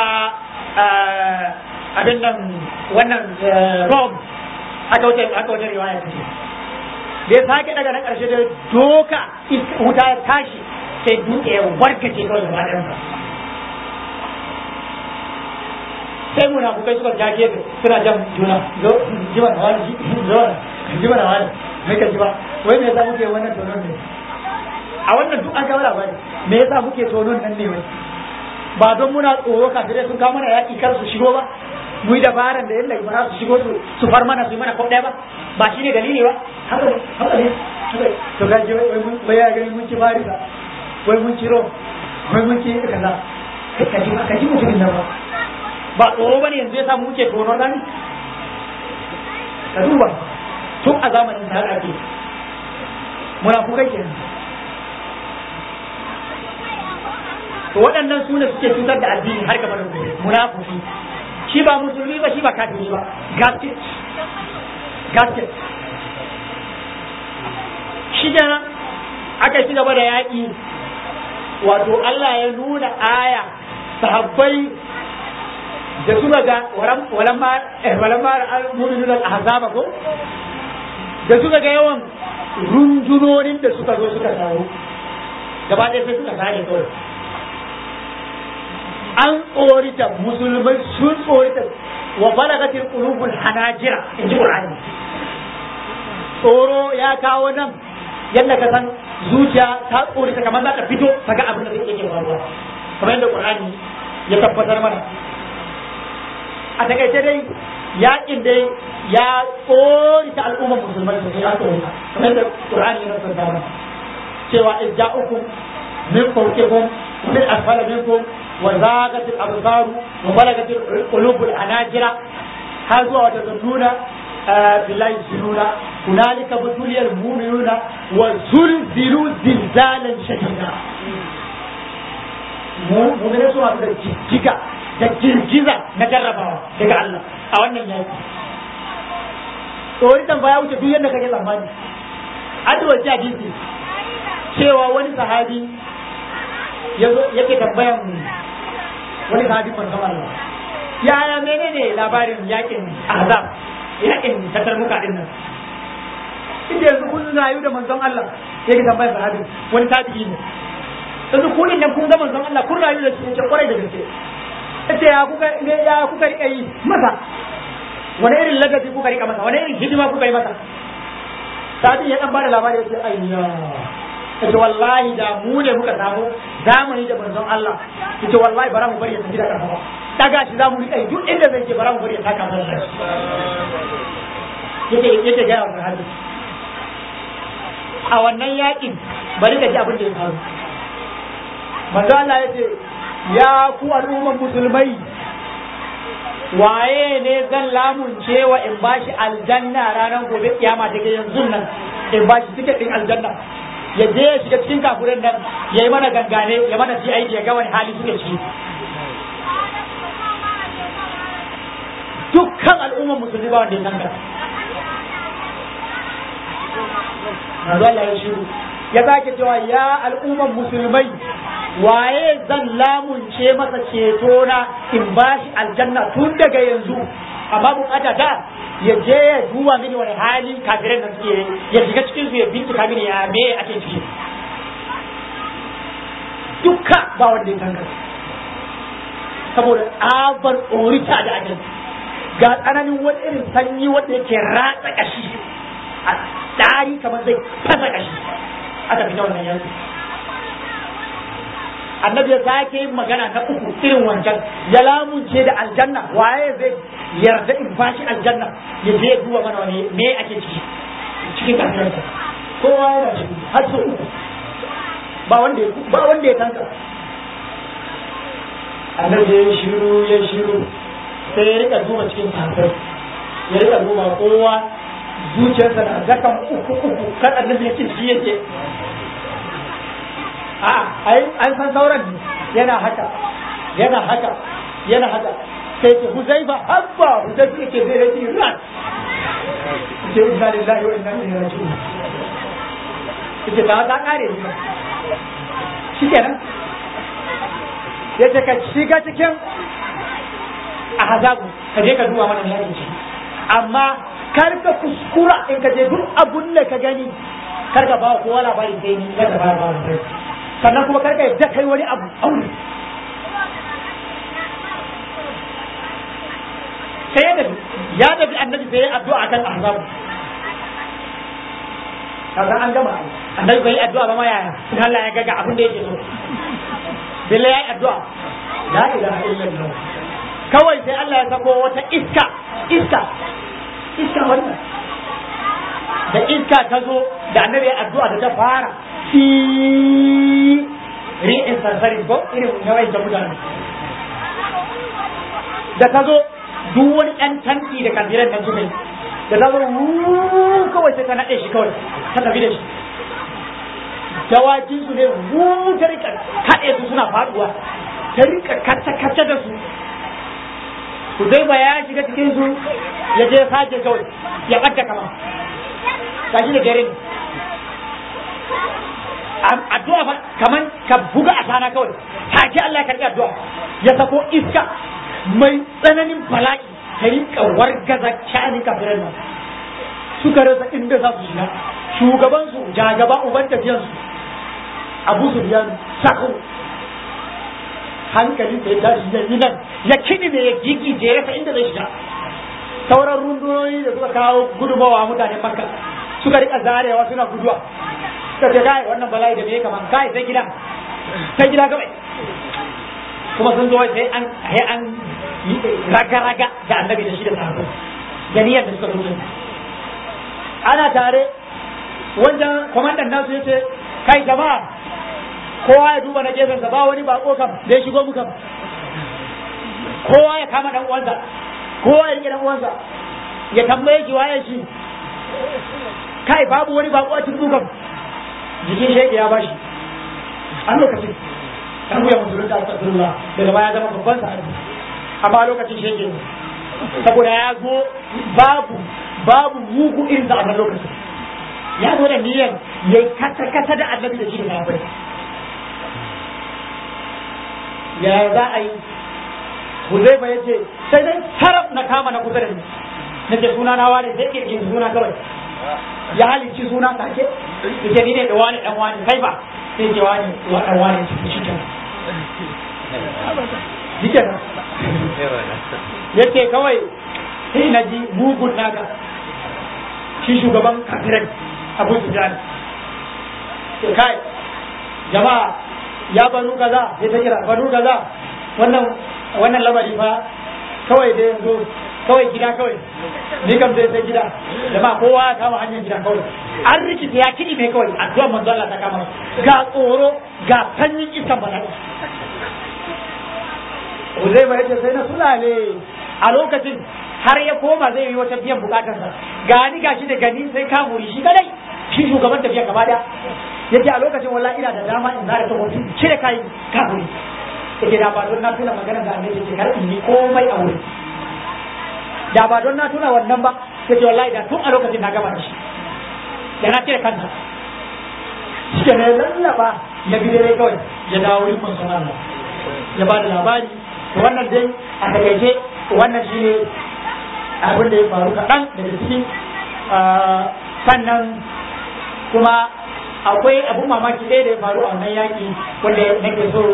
abin nan wannan Rome aka wata aka wata riwaya ce da ya sake daga na ƙarshe da doka wuta ya tashi sai dutse ya warkace kawai gaba ɗayansa sai munafukai suka jage suna jan juna zo jima na wani zo jima na wani mai ka ji ba wai me yasa muke wannan tonon ne a wannan duk an kawo labari me yasa muke tonon nan ne wai ba don muna tsoro kafirai sun kawo mana yaƙi kar su shigo ba mu yi dabaran da yadda ba su shigo su far mana su yi mana kwaf ɗaya ba ba shi ne dalili ba haka ne haka ne to ga ji wai ya gani mun ci farisa wai mun ci rom wai mun ci kaza ka ji ka ji mutumin nan ba ba tsoro bane yanzu ya samu muke tonon rani ka duba tun a zamanin da ake munafukai ke to waɗannan su ne suke cutar da addini har gaba da munafuki shi ba musulmi ba shi ba kafiri ba gasket gasket shi kenan aka ci gaba da yaƙi wato Allah ya nuna aya sahabbai da suka ga walamma al-mu'minun al-ahzaba ko da suka ga yawan rundunonin da suka zo suka taru gaba ɗaya sai suka sare kawai an tsorita musulmai sun tsorita wa balagatil qulubul hanajira in ji Qur'ani. Tsoro ya kawo nan yadda ka san zuciya ta tsorita kamar za ta fito ta ga abin da zai yake faruwa kamar yadda Qur'ani ya tabbatar mana. A takaice dai yakin dai ya tsorita al'ummar musulmai sosai ya tsorita kamar yadda Qur'ani ya tabbatar mana cewa izza'ukum min fawqikum min asfala minkum وزاغت الأبصار وبلغت القلوب الحناجر هذا وتظنون بالله الظنون هنالك ابتلي المؤمنون وزلزلوا زلزالا شديدا mu'minai suna da jijjiga da girgiza na jarrabawa daga Allah a wannan yaki tsori tambaya wuce duk yadda kake tsammani addu'a ce hadisi cewa wani sahabi yake tambayan wani sahabi manzon Allah yaya menene labarin yakin azab yakin tatarmuka din nan inda yanzu kun rayu da manzon Allah yake tambayar sahabi wani tabi'i ne yanzu kun nan kun ga manzon Allah kun rayu da shi ce kwarai da gaske yace ya kuka ne ya kuka rika yi masa wani irin ladabi kuka rika masa wani irin hidima kuka yi masa tabi'i ya dan bada labari yace ayya yace wallahi da mu ne muka samu zamani da manzon Allah yace wallahi bara mu bari ya tafi da kafa ba daga shi zamu rika duk inda zai je bara mu bari ya taka mana yace yace ga wannan hadisi a wannan yakin bari ka ji abin da ya faru manzon Allah yace ya ku al'umman musulmai waye ne zan lamunce wa in bashi aljanna ranar gobe kiyama daga yanzu nan in bashi tiket din aljanna ya je ya shiga cikin kafuran nan ya yi mana gangane ya mana ji aiki ya ga wani hali suke ciki dukkan al'ummar musulmi ba wanda ya san ka manzo Allah ya shiru ya sake cewa ya al'ummar musulmai waye zan lamunce masa ceto na in bashi aljanna tun daga yanzu amma bukata ta ya je ya duba mini wani hali kafirai nan suke ya shiga cikin su ya bincika mini ya me ake ciki dukka ba wanda ya tanka saboda tsabar tsorita da ajin ga tsananin wani irin sanyi wanda yake ratsa kashi a tsari kamar zai fasa kashi aka fita wannan yanzu annabi ya sake yin magana na uku irin wancan ya lamunce da aljanna waye zai yarda in bashi aljanna ya je ya duba mana wani me ake ciki cikin kafiransa kowa yana ciki har sau uku ba wanda ba wanda ya tanka annabi ya shiru ya shiru sai ya rika duba cikin kafir ya rika duba kowa zuciyarsa da zakan uku uku kan annabi ya ce shi yake a'a ai an san sauran yana haka yana haka yana haka sai ce Huzaifa habba Huzaifa yake zai rage ran ce inna lillahi wa inna ilaihi raji'un yake ta ta kare ni shikenan yace ka shiga cikin ahzabu ka je ka duba mana me yake ciki amma kar ka kuskura in ka je duk abun da ka gani kar ka ba kowa labarin sai ni kar ka ba ba sannan kuma karka yadda kai wani abu aure sai ya tafi ya tafi annabi sai ya addu'a kan ahzab kaga an gama annabi bai addu'a ba ma yaya in Allah ya gaga abin da yake so billa ya addu'a la ilaha illallah kawai sai Allah ya sako wata iska iska iska wannan da iska ta zo da annabi ya addu'a da ta fara fi ri'in sarsari ko irin yawai da mutane da ta zo duk wani ɗan tanki da kabiran nan suka yi da ta zo kawai sai ta naɗe shi kawai ta tafi da shi dawakin su ne ta rika kaɗe su suna faɗuwa ta rika kacce-kacce da su ku zai ba ya shiga cikin su ya je sace kawai ya ɓadda kama gashi da gare ne addu'a ba kaman ka buga a sana kawai take Allah ya karbi addu'a ya sako iska mai tsananin bala'i ta rinka wargaza kyani kafiran nan suka rasa inda za su shiga shugaban su jagaba uban tafiyan su Abu Sufyan sako hankali sai tashi ya yi nan ya kidi ne ya gigi je ya inda zai shiga sauran rundunoyi da suka kawo gudumawa mutanen makka suka rika zarewa suna guduwa suka ce kai wannan bala'i da me kaman kai sai gida sai gida kawai kuma sun zo sai an sai an raga raga da annabi da shi da sahabbai da niyyar da suka zo ana tare wajen kwamandan nasu yace kai jama'a kowa ya duba na gefensa ba wani bako kam da ya shigo muka kowa ya kama dan uwansa kowa ya rike dan uwansa ya tambaye shi waye shi kai babu wani bako a cikin dukan jikin shege ya bashi an lokacin an wuya musulunta astagfirullah daga baya zama babban sahabi amma lokacin shege ne saboda ya zo babu babu mugu irin da a lokacin ya zo da niyyar ya yi kata-kata da annabi da shi da sahabbai ya za a yi Huzaifa ya ce sai dai taraf na kama na kusa da ni na ce suna na wani zai kirkin suna kawai ya halicci suna take ya ce ni ne da wani dan wani kai ba sai ce wani dan wani cikin shi kenan shi kenan ya ce kawai sai na ji mugun naga shi shugaban kafirai Abu Sufyan kai jama'a ya banu kaza ya ta kira banu kaza wannan wannan lamari fa kawai da yanzu kawai gida kawai ni kam zai sai gida jama'a kowa ya kama hanyar gida kawai an rikice ya kiɗi ne kawai addu'ar manzo Allah ta kama ga tsoro ga sanyin isan bala'i Uzaifa yace sai na sulale a lokacin har ya koma zai yi wata biyan bukatarsa gani gashi da gani sai kamuri shi kadai shi shugaban tafiya gaba daya yace a lokacin wallahi ina da dama in zara ta hoto cire kai kamuri yace da ba don na tuna magana da annabi yace kar in yi komai a wurin da ba don na tuna wannan ba yace wallahi da tun a lokacin na gaba da shi da na cire kanta shi ne lallaba ya bi dare kawai ya dawo wurin manzon Allah ya ba da labari wannan dai a takaice wannan shi ne abin da ya faru kaɗan daga cikin sannan kuma akwai abun mamaki ɗaya da ya faru a wannan yaƙi wanda nake so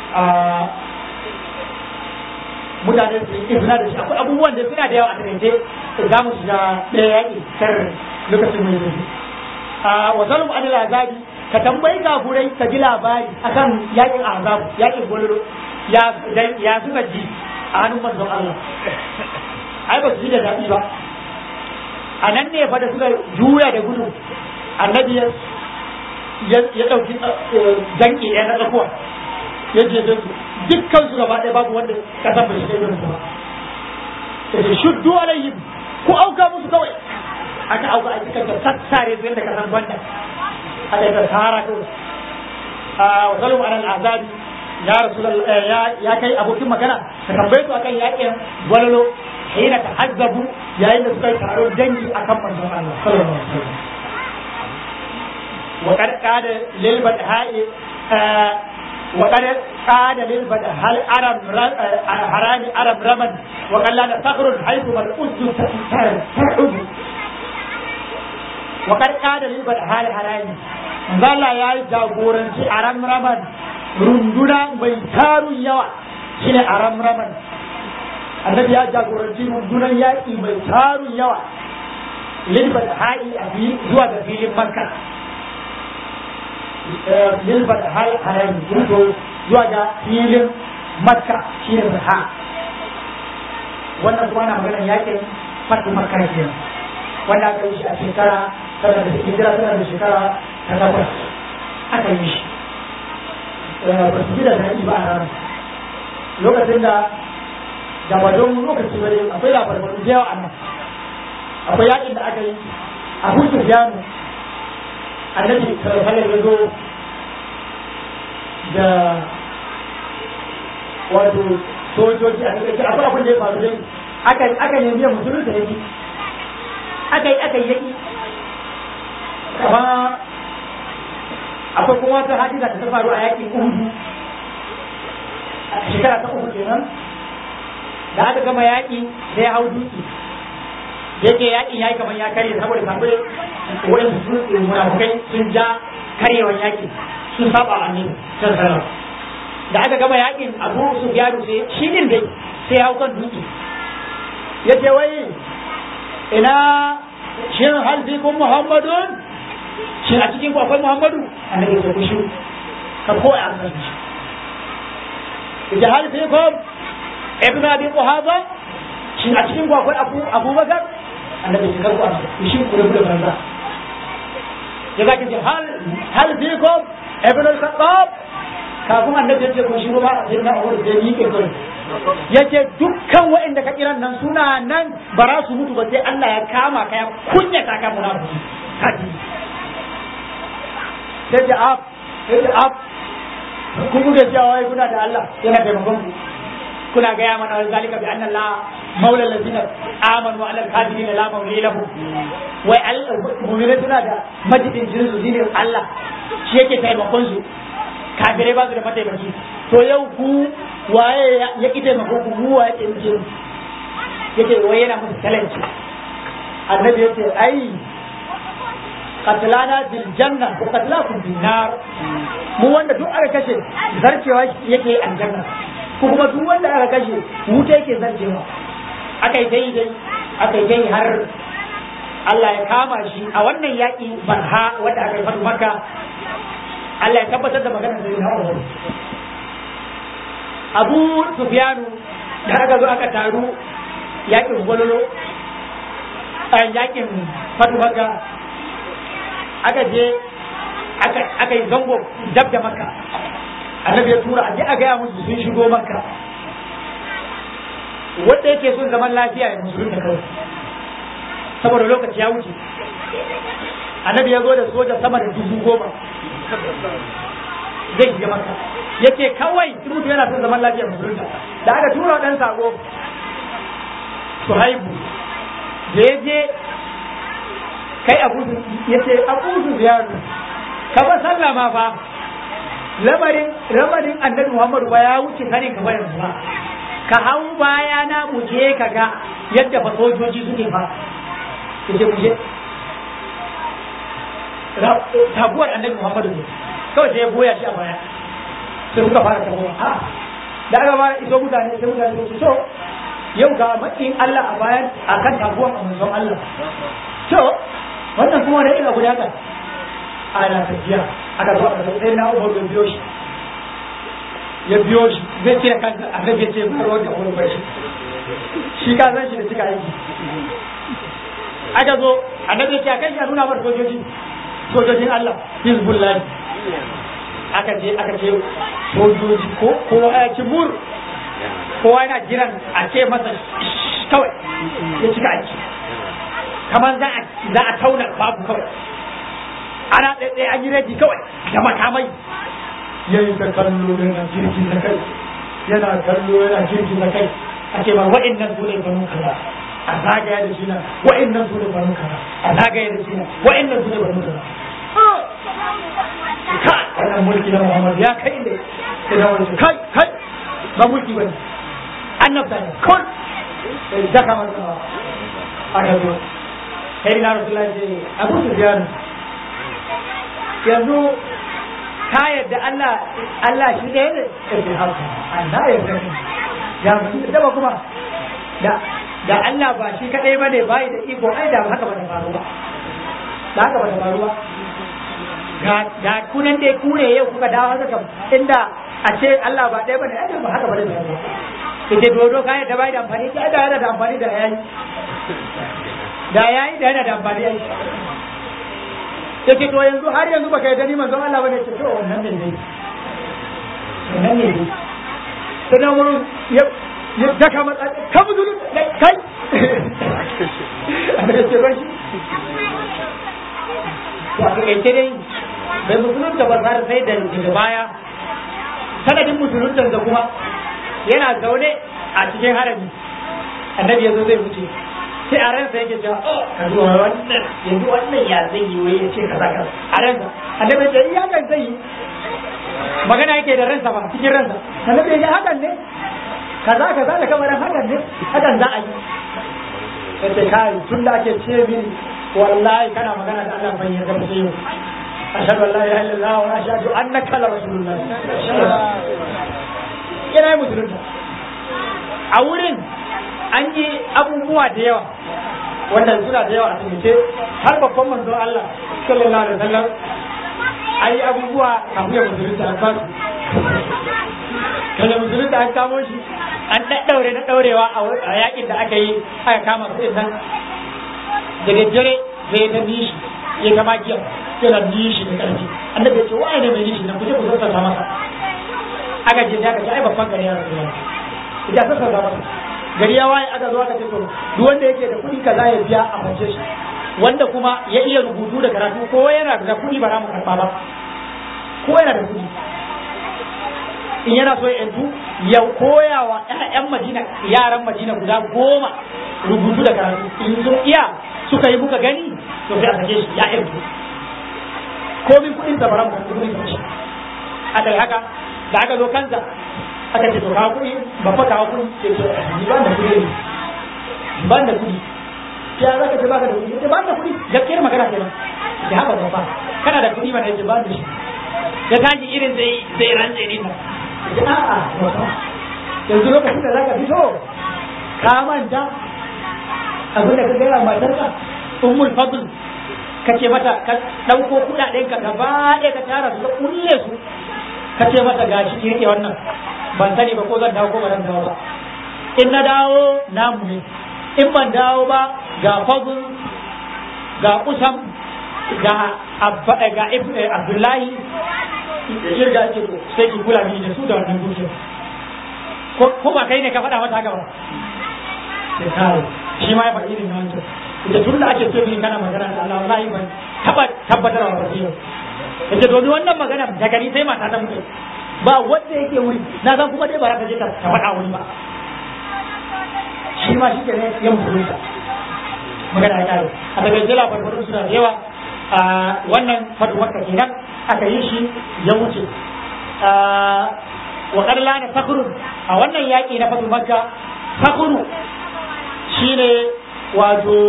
mutane su yi suna da shi akwai abubuwan da suna da yawa a takaice za mu shiga ɗaya yaƙi kar lokacin mai zuci a wasalum anil azabi ka tambayi kafurai ka ji labari akan yaƙin azabu yaƙin gololo ya ya suka ji a hannun manzon Allah ai ba su ji da daɗi ba a nan ne fa da suka juya da gudu annabi ya ya ɗauki danki ɗaya na tsakuwa ya je da su dukkan su gaba ɗaya babu wanda kasan bai shiga irin su ba da shuddu alayhim ku auka musu kawai aka auka a cikin sassare su yadda kasan banda aka yi tsara kawai a wasalum alal azabi ya rasulullah ya ya kai abokin magana ka tambaye su akan yakin gwalolo hina ta hazzabu yayin da suka yi taron dangi akan manzon Allah sallallahu alaihi wasallam wa qad qada lil badha'i wa qad qada lil badhal arab harani arab raman wa qalla la taqrun haythu mal usdu ta'ud wa qad qada lil badhal harani Allah ya yi jagoranci aram raman runduna mai tarun yawa shine aram raman annabi ya jagoranci rundunan yaƙi mai tarun yawa lilbal ha'i a zuwa ga filin makka lilbal ha'i a yanzu zuwa ga filin makka shine ha wannan kuma na maganar yaƙin fatu makka ne wanda aka yi shi a shekara tana da hijira tana da shekara ta takwas aka yi shi ba su ji da daɗi ba a ranar lokacin da da ba don lokaci ba dai akwai labarbaru da yawa a nan akwai yakin da aka yi a hutu biyanu annabi sallallahu alaihi zo da wato sojoji a cikin akwai abin da ya faru dai aka aka nemi ya musulunta yake aka yi aka yi yaki kama akwai kuma wata hadisa da ta faru a yakin uhudu a shekara ta uku kenan da aka gama yaƙi sai ya hau dutse da yake yaƙin yayi kamar ya karye saboda sabai wani sun munafukai sun ja karyewan yaƙi sun saba a ne can sanar da aka gama yakin Abu Sufyan sai shi din dai sai hau kan dutse yace wai ina shin hal fikum Muhammadun shin a cikin ku akwai Muhammadu annabi ya ku shi ka koya an san shi yace hal fikum ibn Abi Quhafa shin a cikin ku akwai Abu Abubakar annabi ya ku an shi ku rubuta banza ya zaki ce hal hal fikum ibn al-Khattab kafin annabi ya ce ku shi ba sai na Umar sai ni ke kai yace dukkan waɗanda ka kiran nan suna nan ba za su mutu ba sai Allah ya kama ka ya kunya ta ka munafiki kaji sai da ab sai da ab ku kuke cewa wai kuna da Allah yana taimakon ku kuna ga ya mana wal zalika bi anna Allah maula allazina amanu ala al-kafirin la mawli lahu wai al-mu'minin suna da majidin jinsu shine Allah shi yake taimakon su kafirai ba su da mataimaki to yau ku waye ya ki taimako ku mu waye ke muke yake waye yana musu talenti annabi yace ai qatlana bil janna wa qatlakum bin nar mu wanda duk aka kashe zarcewa yake aljanna ko kuma duk wanda aka kashe wuta yake zarcewa akai dai dai akai dai har Allah ya kama shi a wannan yaki barha wanda aka fadu Makka Allah ya tabbatar da maganar da yana Abu Sufyanu da aka zo aka taru yakin gwalolo a yakin fatu Makka aka je aka yi zango dab da Makka annabi ya tura a je a gaya musu sun shigo Makka wanda yake son zaman lafiya ya musulun da kawai saboda lokaci ya wuce annabi ya zo da soja sama da dubu goma zai shiga Makka yake kawai in mutu yana son zaman lafiya musulunta da aka tura dan sako Suhaibu da ya je kai Abu yace Abu Sufyan ka ba sallama fa lamarin lamarin annabi Muhammad ba ya wuce sanin ka bayan ba ka hau baya na mu je ka ga yadda fa sojoji suke fa yace mu je taguwar annabi Muhammad ne kawai sai ya goya shi a baya sai suka fara tabuwa a da aka fara iso mutane sai mutane su so yau ga matsayin Allah a bayan akan tabuwar manzon Allah to wannan kuma da ina guda kan ana tafiya aka zo aka sai na Umar da biyo shi ya biyo shi zai ce kan annabi ya ce baro da wani bashi shi ka san shi da cika aiki aka zo annabi ya ce kan ya nuna mar sojoji sojojin Allah hizbullah aka je aka ce sojoji ko kowa ya ci mur kowa yana jiran a ce masa kawai ya cika aiki kamar za a za a tauna babu kawai ana ɗaiɗai an yi reji kawai da makamai yayi ta kallo yana jirgi na kai yana kallo yana jirgi na kai a ce ma wa'annan su ne banu kaza a zagaya da shi na wa'annan su ne banu kaza a zagaya da shi na wa'annan su ne banu kaza ka wannan mulki na Muhammad ya kai ne sai da wani kai kai ba mulki bane annabta ne kun da kamar ka aka zo sai na Rasulullahi ce Abu Sufyan yanzu ka yadda Allah Allah shi ɗaya ne sai haka Allah ya sani ya mutu da ba kuma da da Allah ba shi kadai bane bai da iko ai da haka ba ta faru ba da haka ba ta faru ba ga ga kunan dai kure yau kuka dawo haka kam inda a ce Allah ba ɗaya bane ai ba haka ba ta faru ba kike dodo kai da bai da amfani da da yana da amfani da yayi da yayi da yana da amfani yayi yake to yanzu har yanzu baka yarda ni manzon Allah bane ce to wannan ne dai wannan ne dai sai na mun ya ya daka mata ka buzulu kai ana ce ba shi to a kai ce dai bai musulun da ba har sai da daga baya sanadin musulun da kuma yana zaune a cikin harami annabi yazo zai wuce sai a ransa yake cewa oh ka zuwa wannan yanzu wannan ya zai yi wai ya ce kaza kaza a ransa annabi ya ce ya kan zai yi magana yake da ransa ba cikin ransa annabi ya ce hakan ne kaza kaza da kamar hakan ne hakan za a yi sai kai tun da ake ce min wallahi kana magana da Allah bai yarda ba sai yau ashhadu an la ilaha illallah wa ashhadu annaka la rasulullah yana yi musulunta a wurin an yi abubuwa da yawa wanda suna da yawa a cikin har babban manzon Allah sallallahu alaihi wasallam an yi abubuwa kafin ya musulunta a basu kada musulunta an kamo shi an ɗaɗɗaure na ɗaurewa a yakin da aka yi aka kama su nan da daddare zai ta nishi ya ta magiya yana nishi da ƙarfi annabi ya ce wa'ai ne mai nishi na kuje ku sassa masa aka je aka ce ai babban gari ya rasu ya ita sassa masa gari ya waye aka zo aka ce to duk wanda yake da kuɗi kaza ya biya a kwance shi wanda kuma ya iya rubutu da karatu ko yana da kuɗi ba za mu karɓa ba ko yana da kuɗi in yana so ya yanzu ya koya wa ƴaƴan Madina yaran Madina guda goma rubutu da karatu in sun iya suka yi muka gani to sai a sake shi ya yanzu komin kuɗin sa bara mu karɓi kuɗin sa a kai haka da aka zo kansa aka ce to kawo kuɗi ba fa kawo kuɗi ke ce ni ban da kuɗi ne ban da kuɗi ya za ka ce baka da kuɗi ce ban da kuɗi gaskiyar magana kenan ya haka ba fa kana da kuɗi ba ne ce ban da shi ya tashi irin sai sai rantse ne na ce a'a yanzu lokacin da za ka fito ka manta abin da ka gaya matarka ummul fadl ka ce mata ka ɗauko kuɗaɗen ka gaba ɗaya ka tara su ka kulle su ka ce mata gashi ki rike wannan ban sani ba ko zan dawo ko ba zan dawo ba in na dawo namu ne in ban dawo ba ga fadl ga usam ga abba ga abdullahi shirga ake to sai ki kula mini da su da wannan dukiya ko ba kai ne ka faɗa mata haka ba sai kai shi ma ya faɗi irin wancan da tun da ake ce mini kana magana da Allah wallahi ban tabbatar wa wasiya yace domin wannan magana daga ni sai mata ta mutu ba wanda yake wuri na san kuma dai ba za ta je ta faɗa wuri ba shi ma shi ke ne ya mutu magana ya kare a daga jela farfaɗin suna da yawa a wannan fatu makka kenan aka yi shi ya wuce wa ƙarla na sakuru a wannan yaƙi na fatu makka sakuru shine wato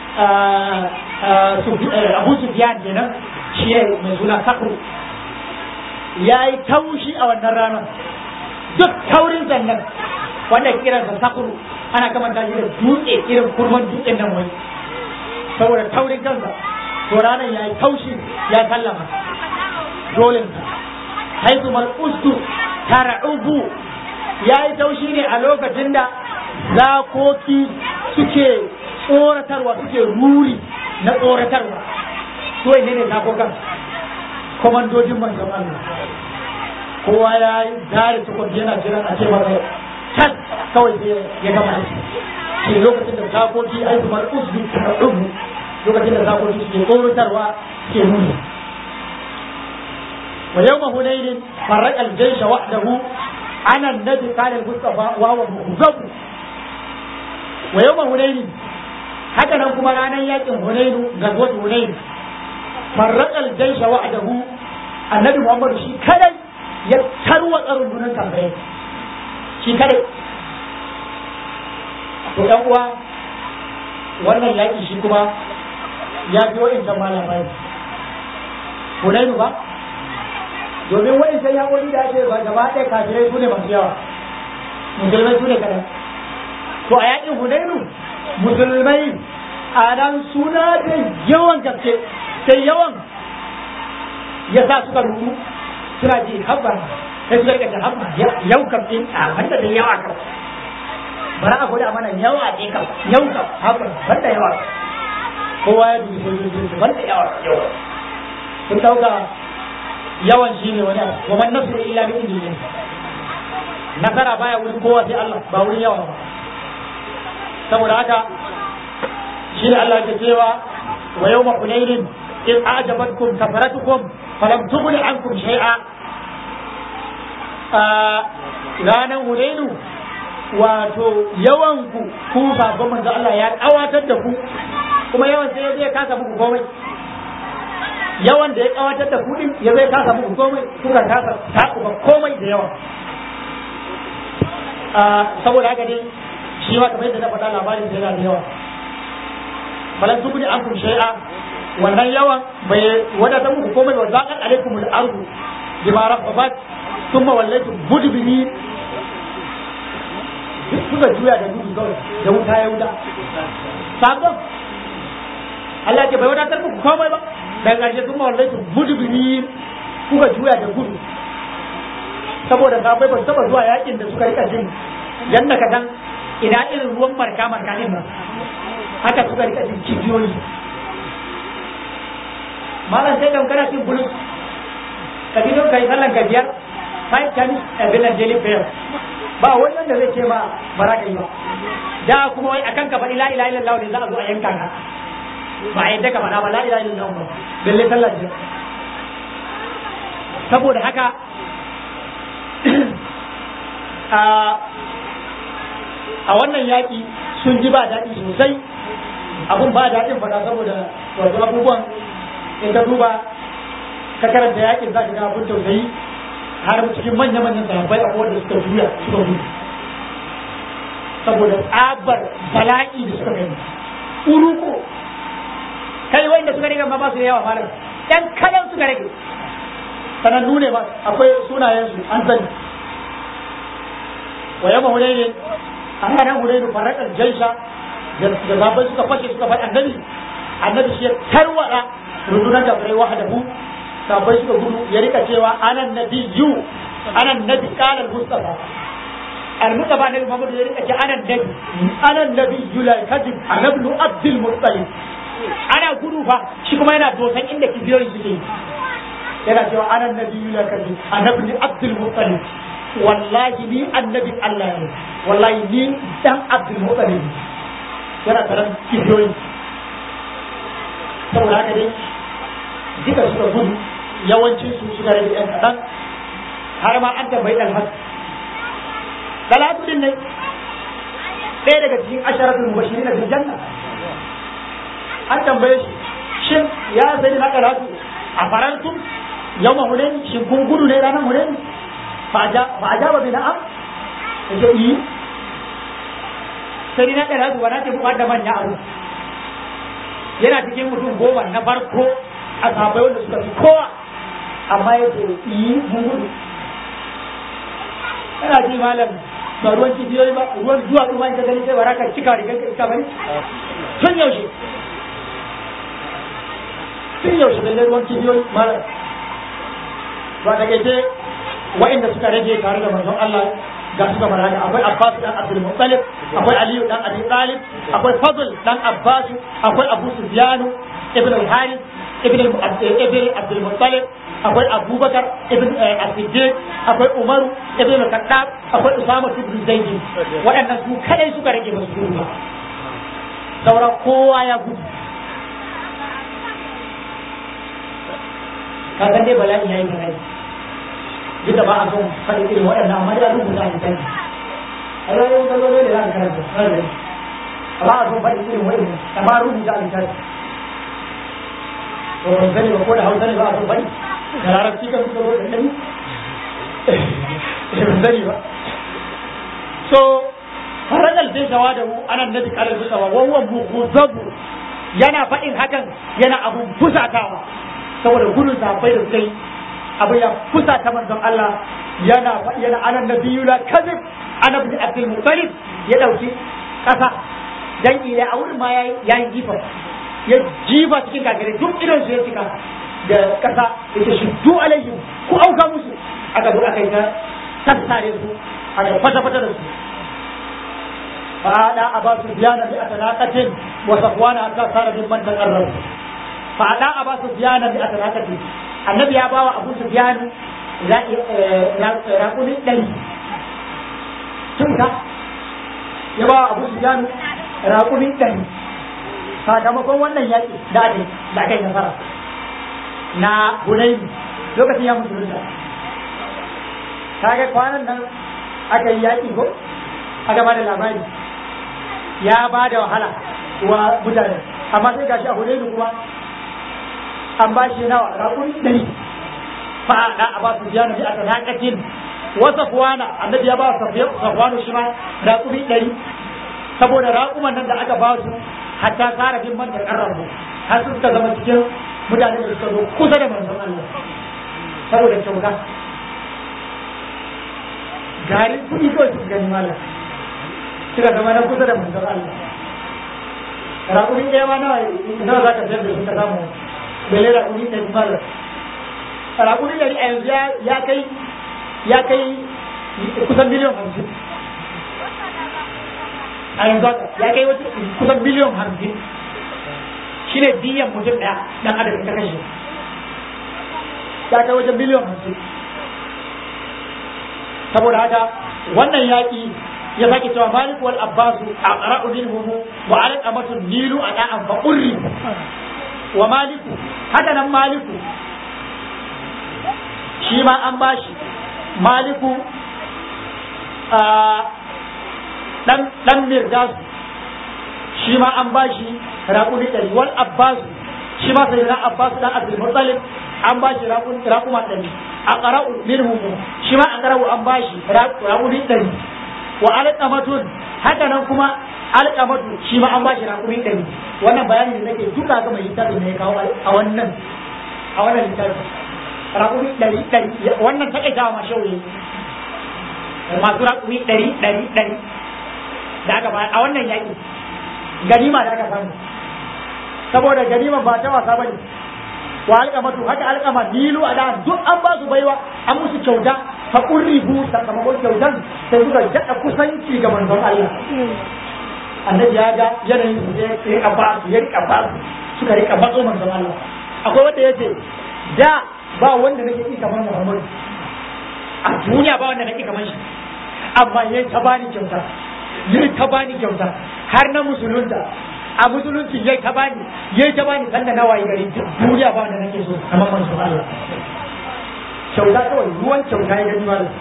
abu sufiyan kenan shi ne mai suna sakuru ya yi taushi a wannan ranar duk taurin sannan wanda kiransa sakuru ana kamanta shi da dutse irin kurman dutsen nan wani saboda taurin kansa to ranar ya yi taushi ya sallama dole haizu mal ustu tar'ubu ya yi taushi ne a lokacin da zakoki suke tsoratarwa suke ruri na tsoratarwa to ne ne zakokan komandojin manzon Allah kowa ya yi dare tukun yana jiran a ce masa tas kawai sai ya gama aiki shi lokacin da zakoki haizu mal ustu tar'ubu lokacin da zakoki suke tsoratarwa suke nuni ويوم هنين فرق الجيش وحده على النبي قال المصطفى وهو مغضب ويوم هنين haka nan kuma ranar yakin Hunainu gazwat Hunain farraqal jaysha wa'dahu annabi Muhammad shi kadai ya tarwa rundunar kafirai shi kadai to ɗan uwa wannan yaki shi kuma ya fi wa'incan malamai Hunainu ba domin wani sai ya wani da ake ba gaba ɗaya kafirai su ne masu yawa musulmai su ne kaɗan to a yaƙin Hunainu musulmai a nan suna da yawan gaske sai yawan ya sa suka rubu suna ji habba sai suka rika habba yau kam din a banda da yawa kam bara a gwada mana yawa ne kam yau kam habba banda yawa kowa ya dubi sojoji banda yawa yawa sun dauka yawan shi ne wani wa man nasru illa bi idnillah nasara baya wurin kowa sai Allah ba wurin yawa ba saboda haka shi ne Allah ke cewa wa yawma hunainin in a'jabatkum kafaratukum falam tughni ankum shay'a ranan hunainu wato yawan ku ku sabon manzo Allah ya kawatar da ku kuma yawan sai zai kasa muku komai yawan da ya kawatar da ku din ya zai kasa muku komai kuka kasa takuba komai da yawa saboda haka dai shi ma kamar yadda na faɗa labarin da yana da yawa falan tukuni an kun shay'a wannan yawan bai wadata muku komai ba zaqat alaikum al-ardu bima rabbat thumma wallaytum mudbirin duk suka juya da gudu kawai da wuta ya wuta sabon Allah ke bai wadatar muku komai ba daga ƙarshe sun mawallai su mudubiri kuka juya da gudu saboda sabai ba su taba zuwa yakin da suka rika jin yadda ka dan ina irin ruwan marka marka din nan haka suka rika jin kibiyoyi malam sai dan kana cin bulus ka bi don kai sallan ka biyar five times a billion daily prayer ba wani wanda zai ce ma baraka yi ba da kuma wai akan ka faɗi la ilaha illallah ne za a zo a yanka ka ba a yadda ka faɗa ba la ilaha illallah ba balle sallar ce saboda haka a wannan yaƙi sun ji ba daɗi sosai abun ba daɗin faɗa saboda wasu abubuwan in ka duba ka karanta yaƙin za ka ga abun tausayi har cikin manya-manyan sahabbai a wanda suka juya suka gudu saboda tsabar bala'i da suka gani uruko kai wanda suka riga ma ba su yawa malam ɗan kalan suka rage sanannu ne ba akwai sunayensu an sani wa yamma hunaini an ranar hunaini farraƙar jaisha da zabai suka fashe suka faɗi annabi annabi shi ya tarwada rundunar da bai wahadahu sabai suka gudu ya rika cewa anan nabiyyu anan nabi qala al-mustafa al-mustafa nabi Muhammad ya rika ce anan nabi anan nabiyyu la kadib anabnu abdul muttalib ana gudu fa shi kuma yana dosan inda kibiyoyin suke yana cewa anan nabiyyu la kadib anabnu abdul muttalib wallahi ni annabi Allah ne wallahi ni dan abdul muttalib yana taran kibiyoyin saboda haka dai duka suka gudu yawancin su suka rage yan kaɗan har ma an tambayi dalhat dalhatu din ne ɗaya daga cikin asharatul mubashirin na janna an tambaye shi shin ya sai na dalhatu a farantum yawma hunain shin kun gudu ne ranar hunain fa ajaba bi na'am yace yi sai na dalhatu wala ce mu da manya abu yana cikin mutum goma na farko a sahabbai wanda suka fi kowa amma ya ce yi mun gudu kana ji malam ba ruwan kibiyoyi ba ruwan zuwa kuma in ka gani sai waraka cika rigar ka iska bane tun yaushe tun yaushe da ruwan kibiyoyi malam ba da gaje wa'inda suka rage tare da manzon Allah ga suka fara haka akwai Abbas dan Abdul Muttalib akwai Aliyu dan Abi Talib akwai Fadl dan Abbas akwai Abu Sufyan ibn al-Harith ibn ibn Abdul Muttalib akwai Abubakar ibn As-Siddiq akwai Umar ibn al-Khattab akwai Usama ibn Zaid waɗannan su kadai suka rage musu gudu saura kowa ya gudu kaga dai bala'i yayi bala'i duka ba a son faɗi irin waɗannan amma da rubuta a cikin a yau da dole da za ka karanta ba a son faɗi irin waɗannan amma rubuta a cikin to ban sani ba ko da hausa ne ba a son faɗi da larabci kan suka zo da ɗani ban sani ba so faragal zai shawa da mu anan nabi kalar musawa wawan mukuzabu yana faɗin hakan yana abun fusatawa saboda gudun sahabbai da suka yi abu ya kusa ta manzon Allah yana yana anan nabiyyu la kadhib ana ibn Abdul Muttalib ya dauki kasa dan ile a wurin ma yayi yayi jifa ya jifa cikin gagare duk irin su ya cika da kasa yake shuddu alaihim ku auka musu aka zo aka yi ta sassare su aka fata fata da su fa da Abu Sufyan bi atanaqatin wa Safwan hatta sara bin man taqarrab fa da Abu Sufyan bi atanaqatin annabi ya bawa Abu Sufyan raƙuni ɗari tun ka ya bawa Abu Sufyan raƙuni ɗari sakamakon wannan yaƙi da ake da aka yi nasara na Hunayn lokacin ya mutu da kaga kwanan nan aka yi yaƙi ko aka ba da labari ya ba da wahala wa mutane amma sai gashi a Hunayn kuma an ba shi nawa raƙuri ɗari fa da a ba su biya na bi a tanakatin wa safwana annabi ya ba safwanu shi ma raƙuri ɗari saboda raƙuman nan da aka ba su hatta tsara bin man da ƙarrabu har su suka zama cikin mutane da suka zo kusa da manzon Allah saboda kyauta garin kuɗi kawai su gani malam suka zama na kusa da manzon Allah raƙumi ɗaya ma nawa nawa za ka sayar da shi ka samu bele raƙumi ɗari ma raƙumi ɗari a yanzu ya kai ya kai kusan miliyan hamsin a yanzu ya kai kusan miliyan hamsin shi ne biyan mutum ɗaya ɗan adam ta kashe ya kai wajen miliyan hamsin saboda haka wannan yaƙi ya sake cewa malik wal abbasu a qara'u minhum wa alqamatu nilu ada'an fa qurri wa maliku haka nan maliku shi ma an bashi maliku a dan dan mirdas shi ma an bashi raquli dari wal abbas shi ma sai na abbas dan abdul muttalib an bashi raquli raquma dari a qara'u minhum shi ma an qara'u an bashi raquli dari wa alqamatun haka nan kuma alqamatu shi ma an bashi raquli dari wannan bayani da nake duka ga mai littafi ne kawo a wannan a wannan littafi raquli dari dari wannan takaitawa ma shauye masu raquli dari dari dari da aka ba a wannan yaki ganima da aka samu saboda ganima ba ta wasa bane wa alqamatu haka alqama nilu ada duk an ba su baiwa an musu kyauta fa qurribu sakamakon kyautan sai suka jada kusanci ga manzon Allah annabi ya ga yanayin su ya rika ba su ya rika ba su suka rika batso manzon Allah akwai wanda yace da ba wanda nake yi kamar Muhammad a duniya ba wanda nake kamar shi amma yayin ta bani kyauta yayi ta bani kyauta har na musulunta a musulunci yayi ta bani yayi ta bani sanda na wayi gari duniya ba wanda nake so kamar manzon Allah kyauta kawai ruwan kyauta ya gani malam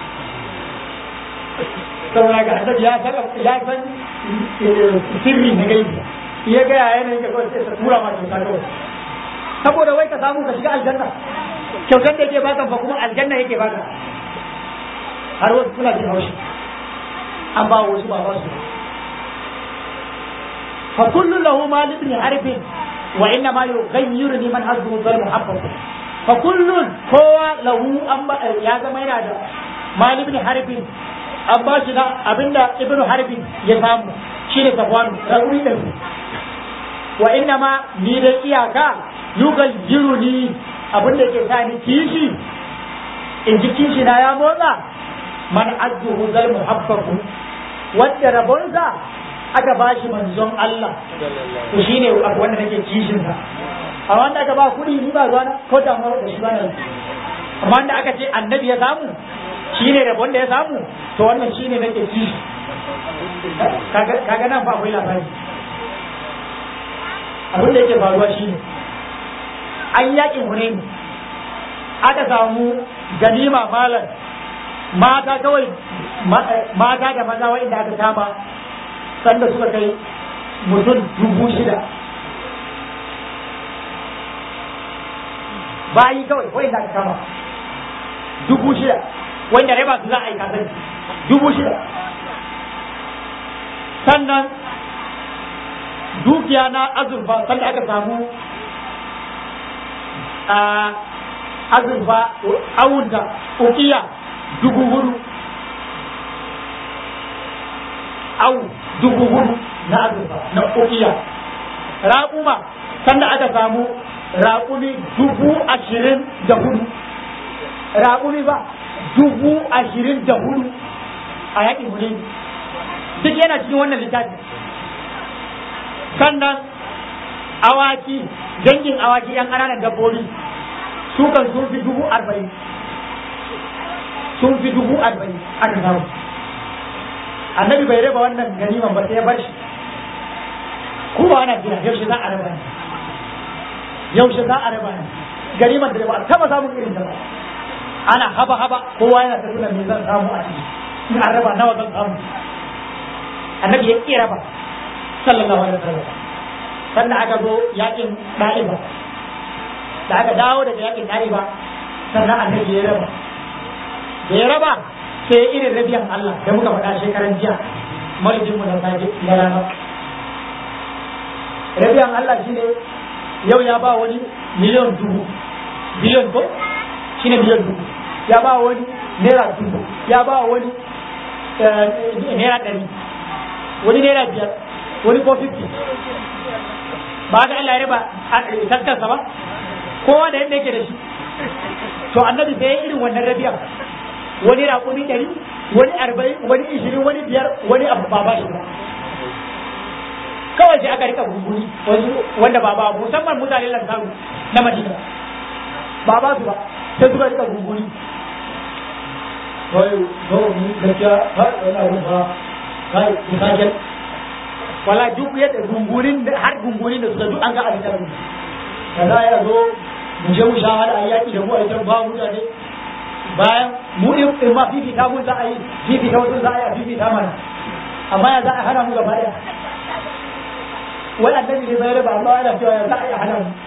saboda ga annabi ya san ya san sirri na gaibi ya ga yanayin ka kawai sai ka tura ma kyauta kawai saboda wai ka samu ka shiga aljanna kyautar da yake baka ba kuma aljanna yake baka har wasu suna jin haushi an ba wasu ba ba su fa kullu lahu mal ibn harb wa inna ma yughayyiru liman hazbu dhal muhabbab fa kullun kowa lahu an ba ya zama yana da mal ibn harb an ba shi da abinda ibn harb ya samu shine safwan rawi da wa inna ma ni da iyaka yughayyiru ni abinda ke sa ni kishi in ji kishi na ya motsa man azzuhu zal muhabbabu wanda rabonsa aka ba shi manzon Allah to shine wanda nake kishin sa a wanda aka ba kuɗi ni ba zuwa ko da ma da shi ba ne amma wanda aka ce annabi ya samu shine rabon da ya samu to wannan shine nake kishi kaga kaga nan ba akwai labari abin da yake faruwa shine an yakin Hunayn aka samu ganima malam mata kawai mata da maza wa'inda aka kama sanda suka kai mutum dubu shida bayi kawai wa'inda aka kama dubu shida wanda raba su za a yi kasar dubu shida sannan dukiya na azurfa sanda aka samu a azurfa awunta ukiya dubu hudu au dubu hudu na azurfa na ukiya raƙuma sanda aka samu raƙumi dubu ashirin da hudu raƙumi ba dubu ashirin da hudu a yaƙin hudu duk yana cikin wannan littafi sannan awaki dangin awaki yan ƙananan dabbobi su kan sun fi dubu arba'in sun fi dubu arba'in aka samu annabi bai raba wannan ganiman ba sai ya bar shi kowa ana jira yaushe za a raba ne yaushe za a raba ne ganiman da ba a taba samun irin ta ba ana haba haba kowa yana ta tuna me zan samu a ciki in an raba nawa zan samu annabi ya ƙi raba sallallahu alaihi wasallam sannan aka zo yakin ɗaliba da aka dawo daga yakin ɗaliba sannan annabi ya raba da ya raba sai irin rabiyan Allah da muka faɗa shekaran jiya malijin mu da safe ya rana rabiyan Allah shine yau ya ba wani miliyan dubu biliyan ko shine miliyan dubu ya ba wani naira dubu ya ba wani naira ɗari wani naira biyar wani ko fifty ba ga Allah ya riba taskarsa ba kowa da yadda yake da shi to annabi sai irin wannan rabiya wani raƙumi ɗari wani arba'in wani ishirin wani biyar wani abu ba ba shi ba kawai sai aka rika gunguni wanda ba ba musamman mutane lantaru na madina ba ba su ba sai suka rika gunguni wai to mu gaskiya har wani abu ba kai misalin wala duk yadda gungunin har gungunin da suka duk an ga abin da da za ya zo mu je mu shahada a yaƙi da mu a can ba mutane bayan mu in ma fifita mun za a yi fifita wasu za a yi a fifita mana amma ya za a hana mu gaba ɗaya wai annabi ne bai raba Allah yana cewa ya za a yi hana mu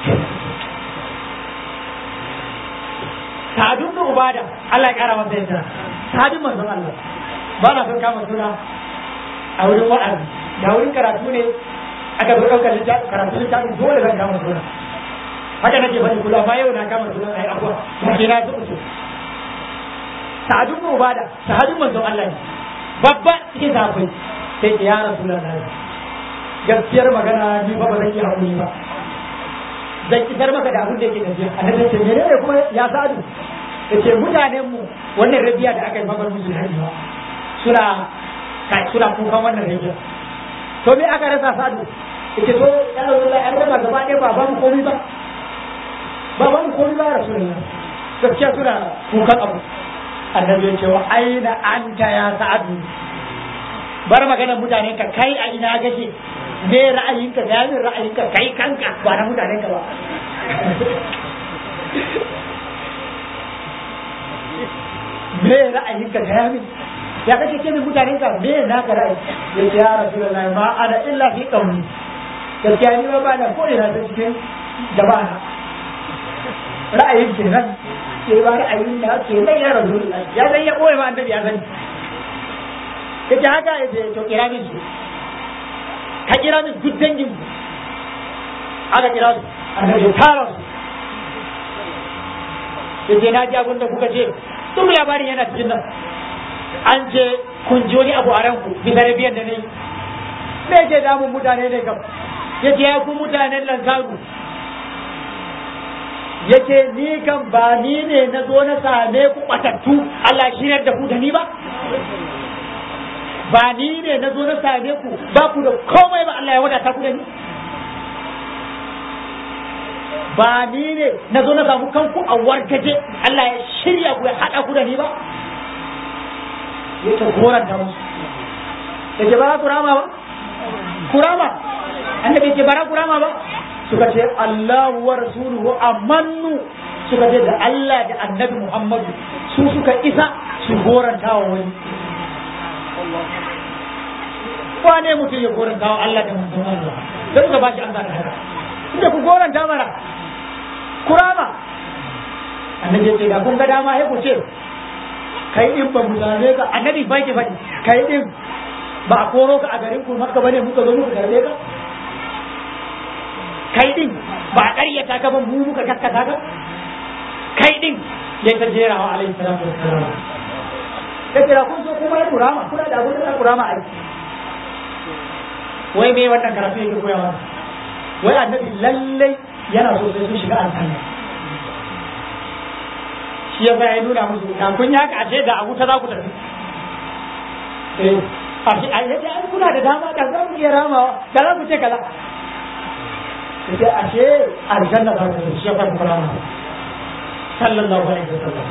Sa'adun da Ubada Allah ya kara masa yadda Sa'adun manzon Allah ba na son kama suna a wurin wa'azi da wurin karatu ne aka zo ɗaukar littafi karatu littafin dole zan kama suna haka nake faɗi kula ma yau na kama suna ai abuwa ba ke na zuɓu Sa'adun da Ubada Sa'adun manzon Allah ne babba cikin zafai sai ke ya Rasulullahi gaskiyar magana ni ba ba zan yi haƙuri ba zan kisar maka da abin da yake gajiya a nan ce menene kuma ya sadu yace mutanen mu wannan rabiya da aka yi babar musu da ba suna kai suna kukan wannan rabiya to me aka rasa sadu yace to ya Allah an raba gaba ɗaya ba ba mu komai ba ba ba mu komai ba rasulullahi gaskiya suna kukan abu annabi ya ce wa aina anta ya sa'adu bar maganar mutanen ka kai a ina gaje me ra'ayinka ga yamin ra'ayinka kai kanka ba na mutanen ka ba me ra'ayinka ga yamin ya kace ce min mutanen ka me na ka ra'ayi ya ce ya rasulullahi ma ana illa fi qawli gaskiya ni ba na ko ina ta cikin jama'a ra'ayin kenan ke ba ra'ayin da ke nan ya rasulullahi ya zai ya koyi ma annabi ya sani kace haka yace to kira min su ka kira min duk dangin su aka kira su annabi ya tara su yace na ji abin da kuka ce duk labarin yana cikin nan an ce kun ji wani abu a ranku bisa rabiyan da ne me ke damun mutane ne kam yace ya ku mutanen lansaru yace ni kan ba ni ne na zo na same ku batattu Allah shi ne da ku da ni ba ba ni ne na zo na same ku ba ku da komai ba Allah ya wadata ku da ni ba ni ne na zo na samu kanku a warkaje Allah ya shirya ku ya haɗa ku da ni ba ya ce goran da musu ya ce bara kurama ba kurama annabi ce bara kurama ba suka ce Allah wa rasuluhu amannu suka ce da Allah da annabi Muhammadu su suka isa su goranta wa wani wane mutum ya goranta wa Allah da manzon Allah sai suka bashi an zaka haka inda ku goranta mana kurama annabi ya ce da kun ga dama sai ku ce kai din ba mu zane ka annabi bai ke faɗi kai din ba a koro ka a garin ku makka bane muka zo muka karbe ka kai din ba a ƙaryata ka ba mu muka kaskata ka kai din ya ta jera wa alaihi salatu wassalam ya kira kun so kuma ya kurama kuna da abin da kurama ai wai me wannan karatu yake koyawa wai annabi lallai yana so sai sun shiga aljanna shi ya bai nuna musu dan kun ya ka ashe da abu ta za ku tafi eh ashe ai yace ai kuna da dama da za ku iya ramawa da za ku ce kaza yace ashe aljanna za ku shi ya fara kurama sallallahu alaihi wasallam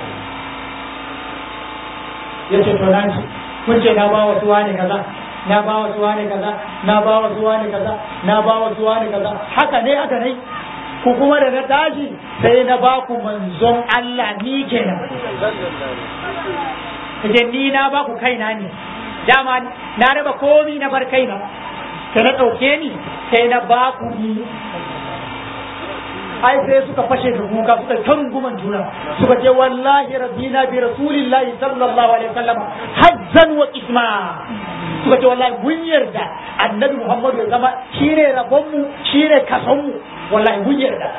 yace to nan kun ce na ba wasu wani kaza na ba wasu wani kaza na ba wasu wani kaza na ba wasu wani kaza haka ne haka ne ku kuma da na tashi sai na ba ku manzon Allah ni kenan kaje ni na ba ku kaina ne dama na raba komi na bar kaina sai na dauke ni sai na ba ku ni ai sai suka fashe da kuka suka tanguman juna suka ce wallahi rabbina bi rasulillahi sallallahu alaihi wasallam hazzan wa isma suka ce wallahi mun yarda annabi muhammadu ya zama shine rabon mu shine kason mu wallahi mun yarda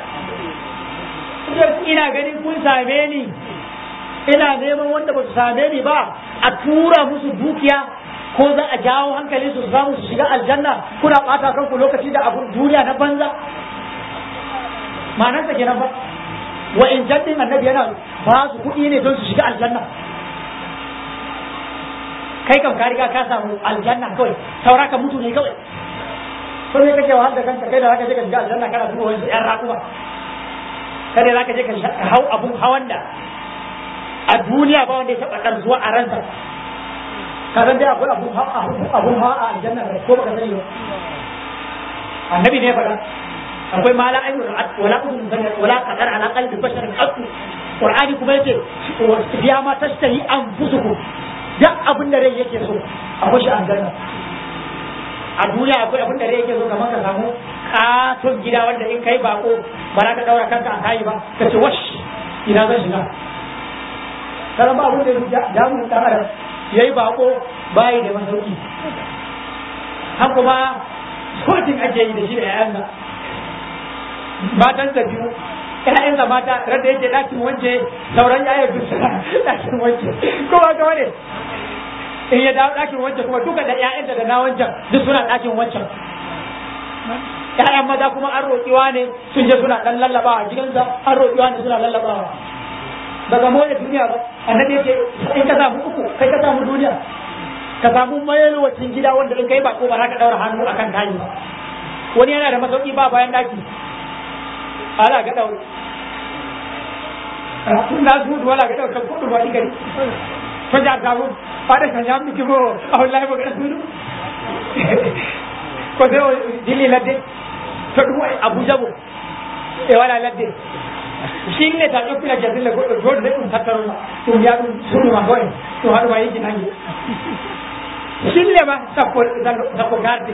ina ganin kun same ni ina neman wanda ba su same ni ba a tura musu dukiya ko za a jawo hankali su samu su shiga aljanna kuna bata kanku lokaci da abun duniya na banza ma'anar sa kenan ba wa in jaddin annabi yana ba su kuɗi ne don su shiga aljanna kai kam ka riga ka samu aljanna kawai saura ka mutu ne kawai ko ne kake wahal da kanka kai da zaka je ka shiga aljanna kana duba wani yan raƙuma kada zaka je ka hau abun hawan da a duniya ba wanda ya taɓa ƙarzuwa a ransa ka san dai akwai abun hawa a aljanna da ko baka sani ba annabi ne faɗa akwai ma la ayyur wala udun sami'at wala qadar ala qalbi basharin aqu qur'ani kuma yace biya ma tashtahi anfusukum duk abin da rai yake so akwai shi aljanna a duniya akwai abin da rai yake so kamar ka samu katon gida wanda in kai bako ba za ka daura kanka a kayi ba ka ce wash ina zan shiga karan ba abin da ya damu dan adam yayi bako bayi da masauki har kuma kotin ake yi da shi da yayansa matan da biyu ƴaƴansa mata ran da yake ɗakin wance sauran ƴaƴan biyu suna ɗakin wance ko ba ka wane in ya dawo ɗakin wancan kuma duka da ƴaƴanta da na wancan duk suna ɗakin wancan ƴaƴan maza kuma an roƙiwa ne sun je suna ɗan lallabawa gidansa an roƙiwa ne suna lallabawa ba ga more duniya ba annabi yake in ka samu uku kai ka samu duniya ka samu mayalwacin gida wanda in kai ba ko ba za ka ɗaura hannu akan kayi ba wani yana da masauki ba bayan ɗaki ala ga ɗaure na su wala ga ɗaure kan kudu ba ɗigari to ja gabu pada kanyam ni kibo awlai bo kada sunu ko de dili ladde to dum abu jabo e wala ladde shinne ta ko pila jadille go do de dum tattaro dum ya dum sunu ma goy to hadu mai ki nangi shinne ba sappo sappo garde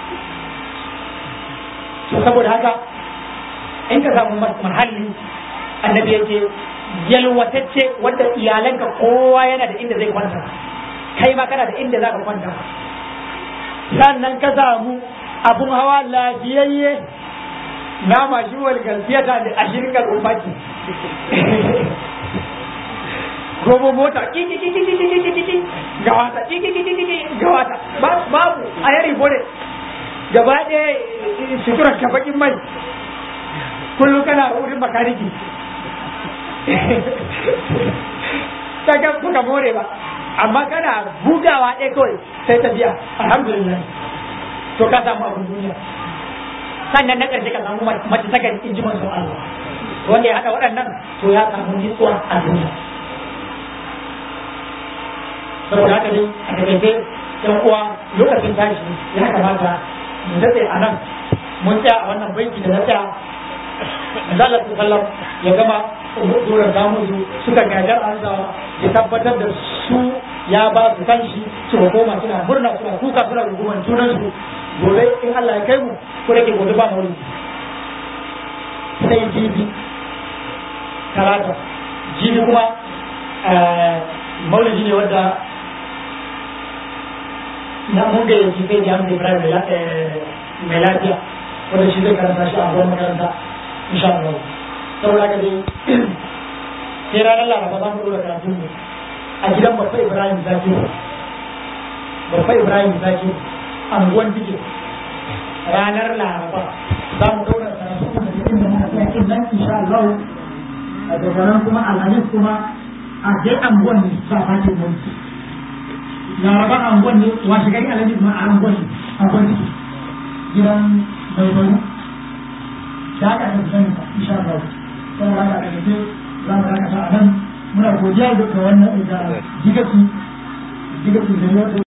to saboda haka in ka samu mahalli annabi yake yalwatacce wanda iyalanka kowa yana da inda zai kwanta kai ma kana da inda za ka kwanta sannan ka samu abun hawa lafiyayye na mashi walgalfiyata da ashirin ga umarci gobo mota kiki kiki kiki kiki kiki gawata kiki kiki kiki gawata babu a yari bode gaba ɗaya suturar ka bakin mai kullum kana wurin makaniki kaga kuka more ba amma kana bugawa ɗaya kawai sai tafiya alhamdulillah to ka samu abin duniya sannan na ƙarshe ka samu mace ta gari in ji manzon Allah wanda ya haɗa waɗannan to ya samu nutsuwa a duniya saboda haka dai a takaice yan uwa lokacin tashi ya kamata mu daɗe a nan mun tsaya a wannan banki da na tsaya Allah sallam ya gama duran damu su suka gajar anzawa ya tabbatar da su ya ba su kanshi su koma suna murna suna kuka suna rungumar junan su gobe in Allah ya kai mu ko da ke gobe ba maulidi sai jibi talata jibi kuma maulidi ne wanda na mun ga yanzu sai da Ibrahim mai lafiya wanda shi zai karanta shi a gwamnatin makaranta insha Allah saboda ka dai sai ranar laraba za mu ɗora karatu ne a gidan babba Ibrahim Zaki babba Ibrahim Zaki anguwan dige ranar laraba za mu ɗora karatu ne inda muka tsaya kin nan insha Allah a daga nan kuma alhamis kuma a dai anguwan ne za a fake mun laraba anguwan ne washe gari alhamis ma a anguwan ne anguwan dige gidan bai bai da aka yi sani insha Allah saboda haka da gaske za mu dakata a nan muna godiya ga wannan da jigatu jigatu da yau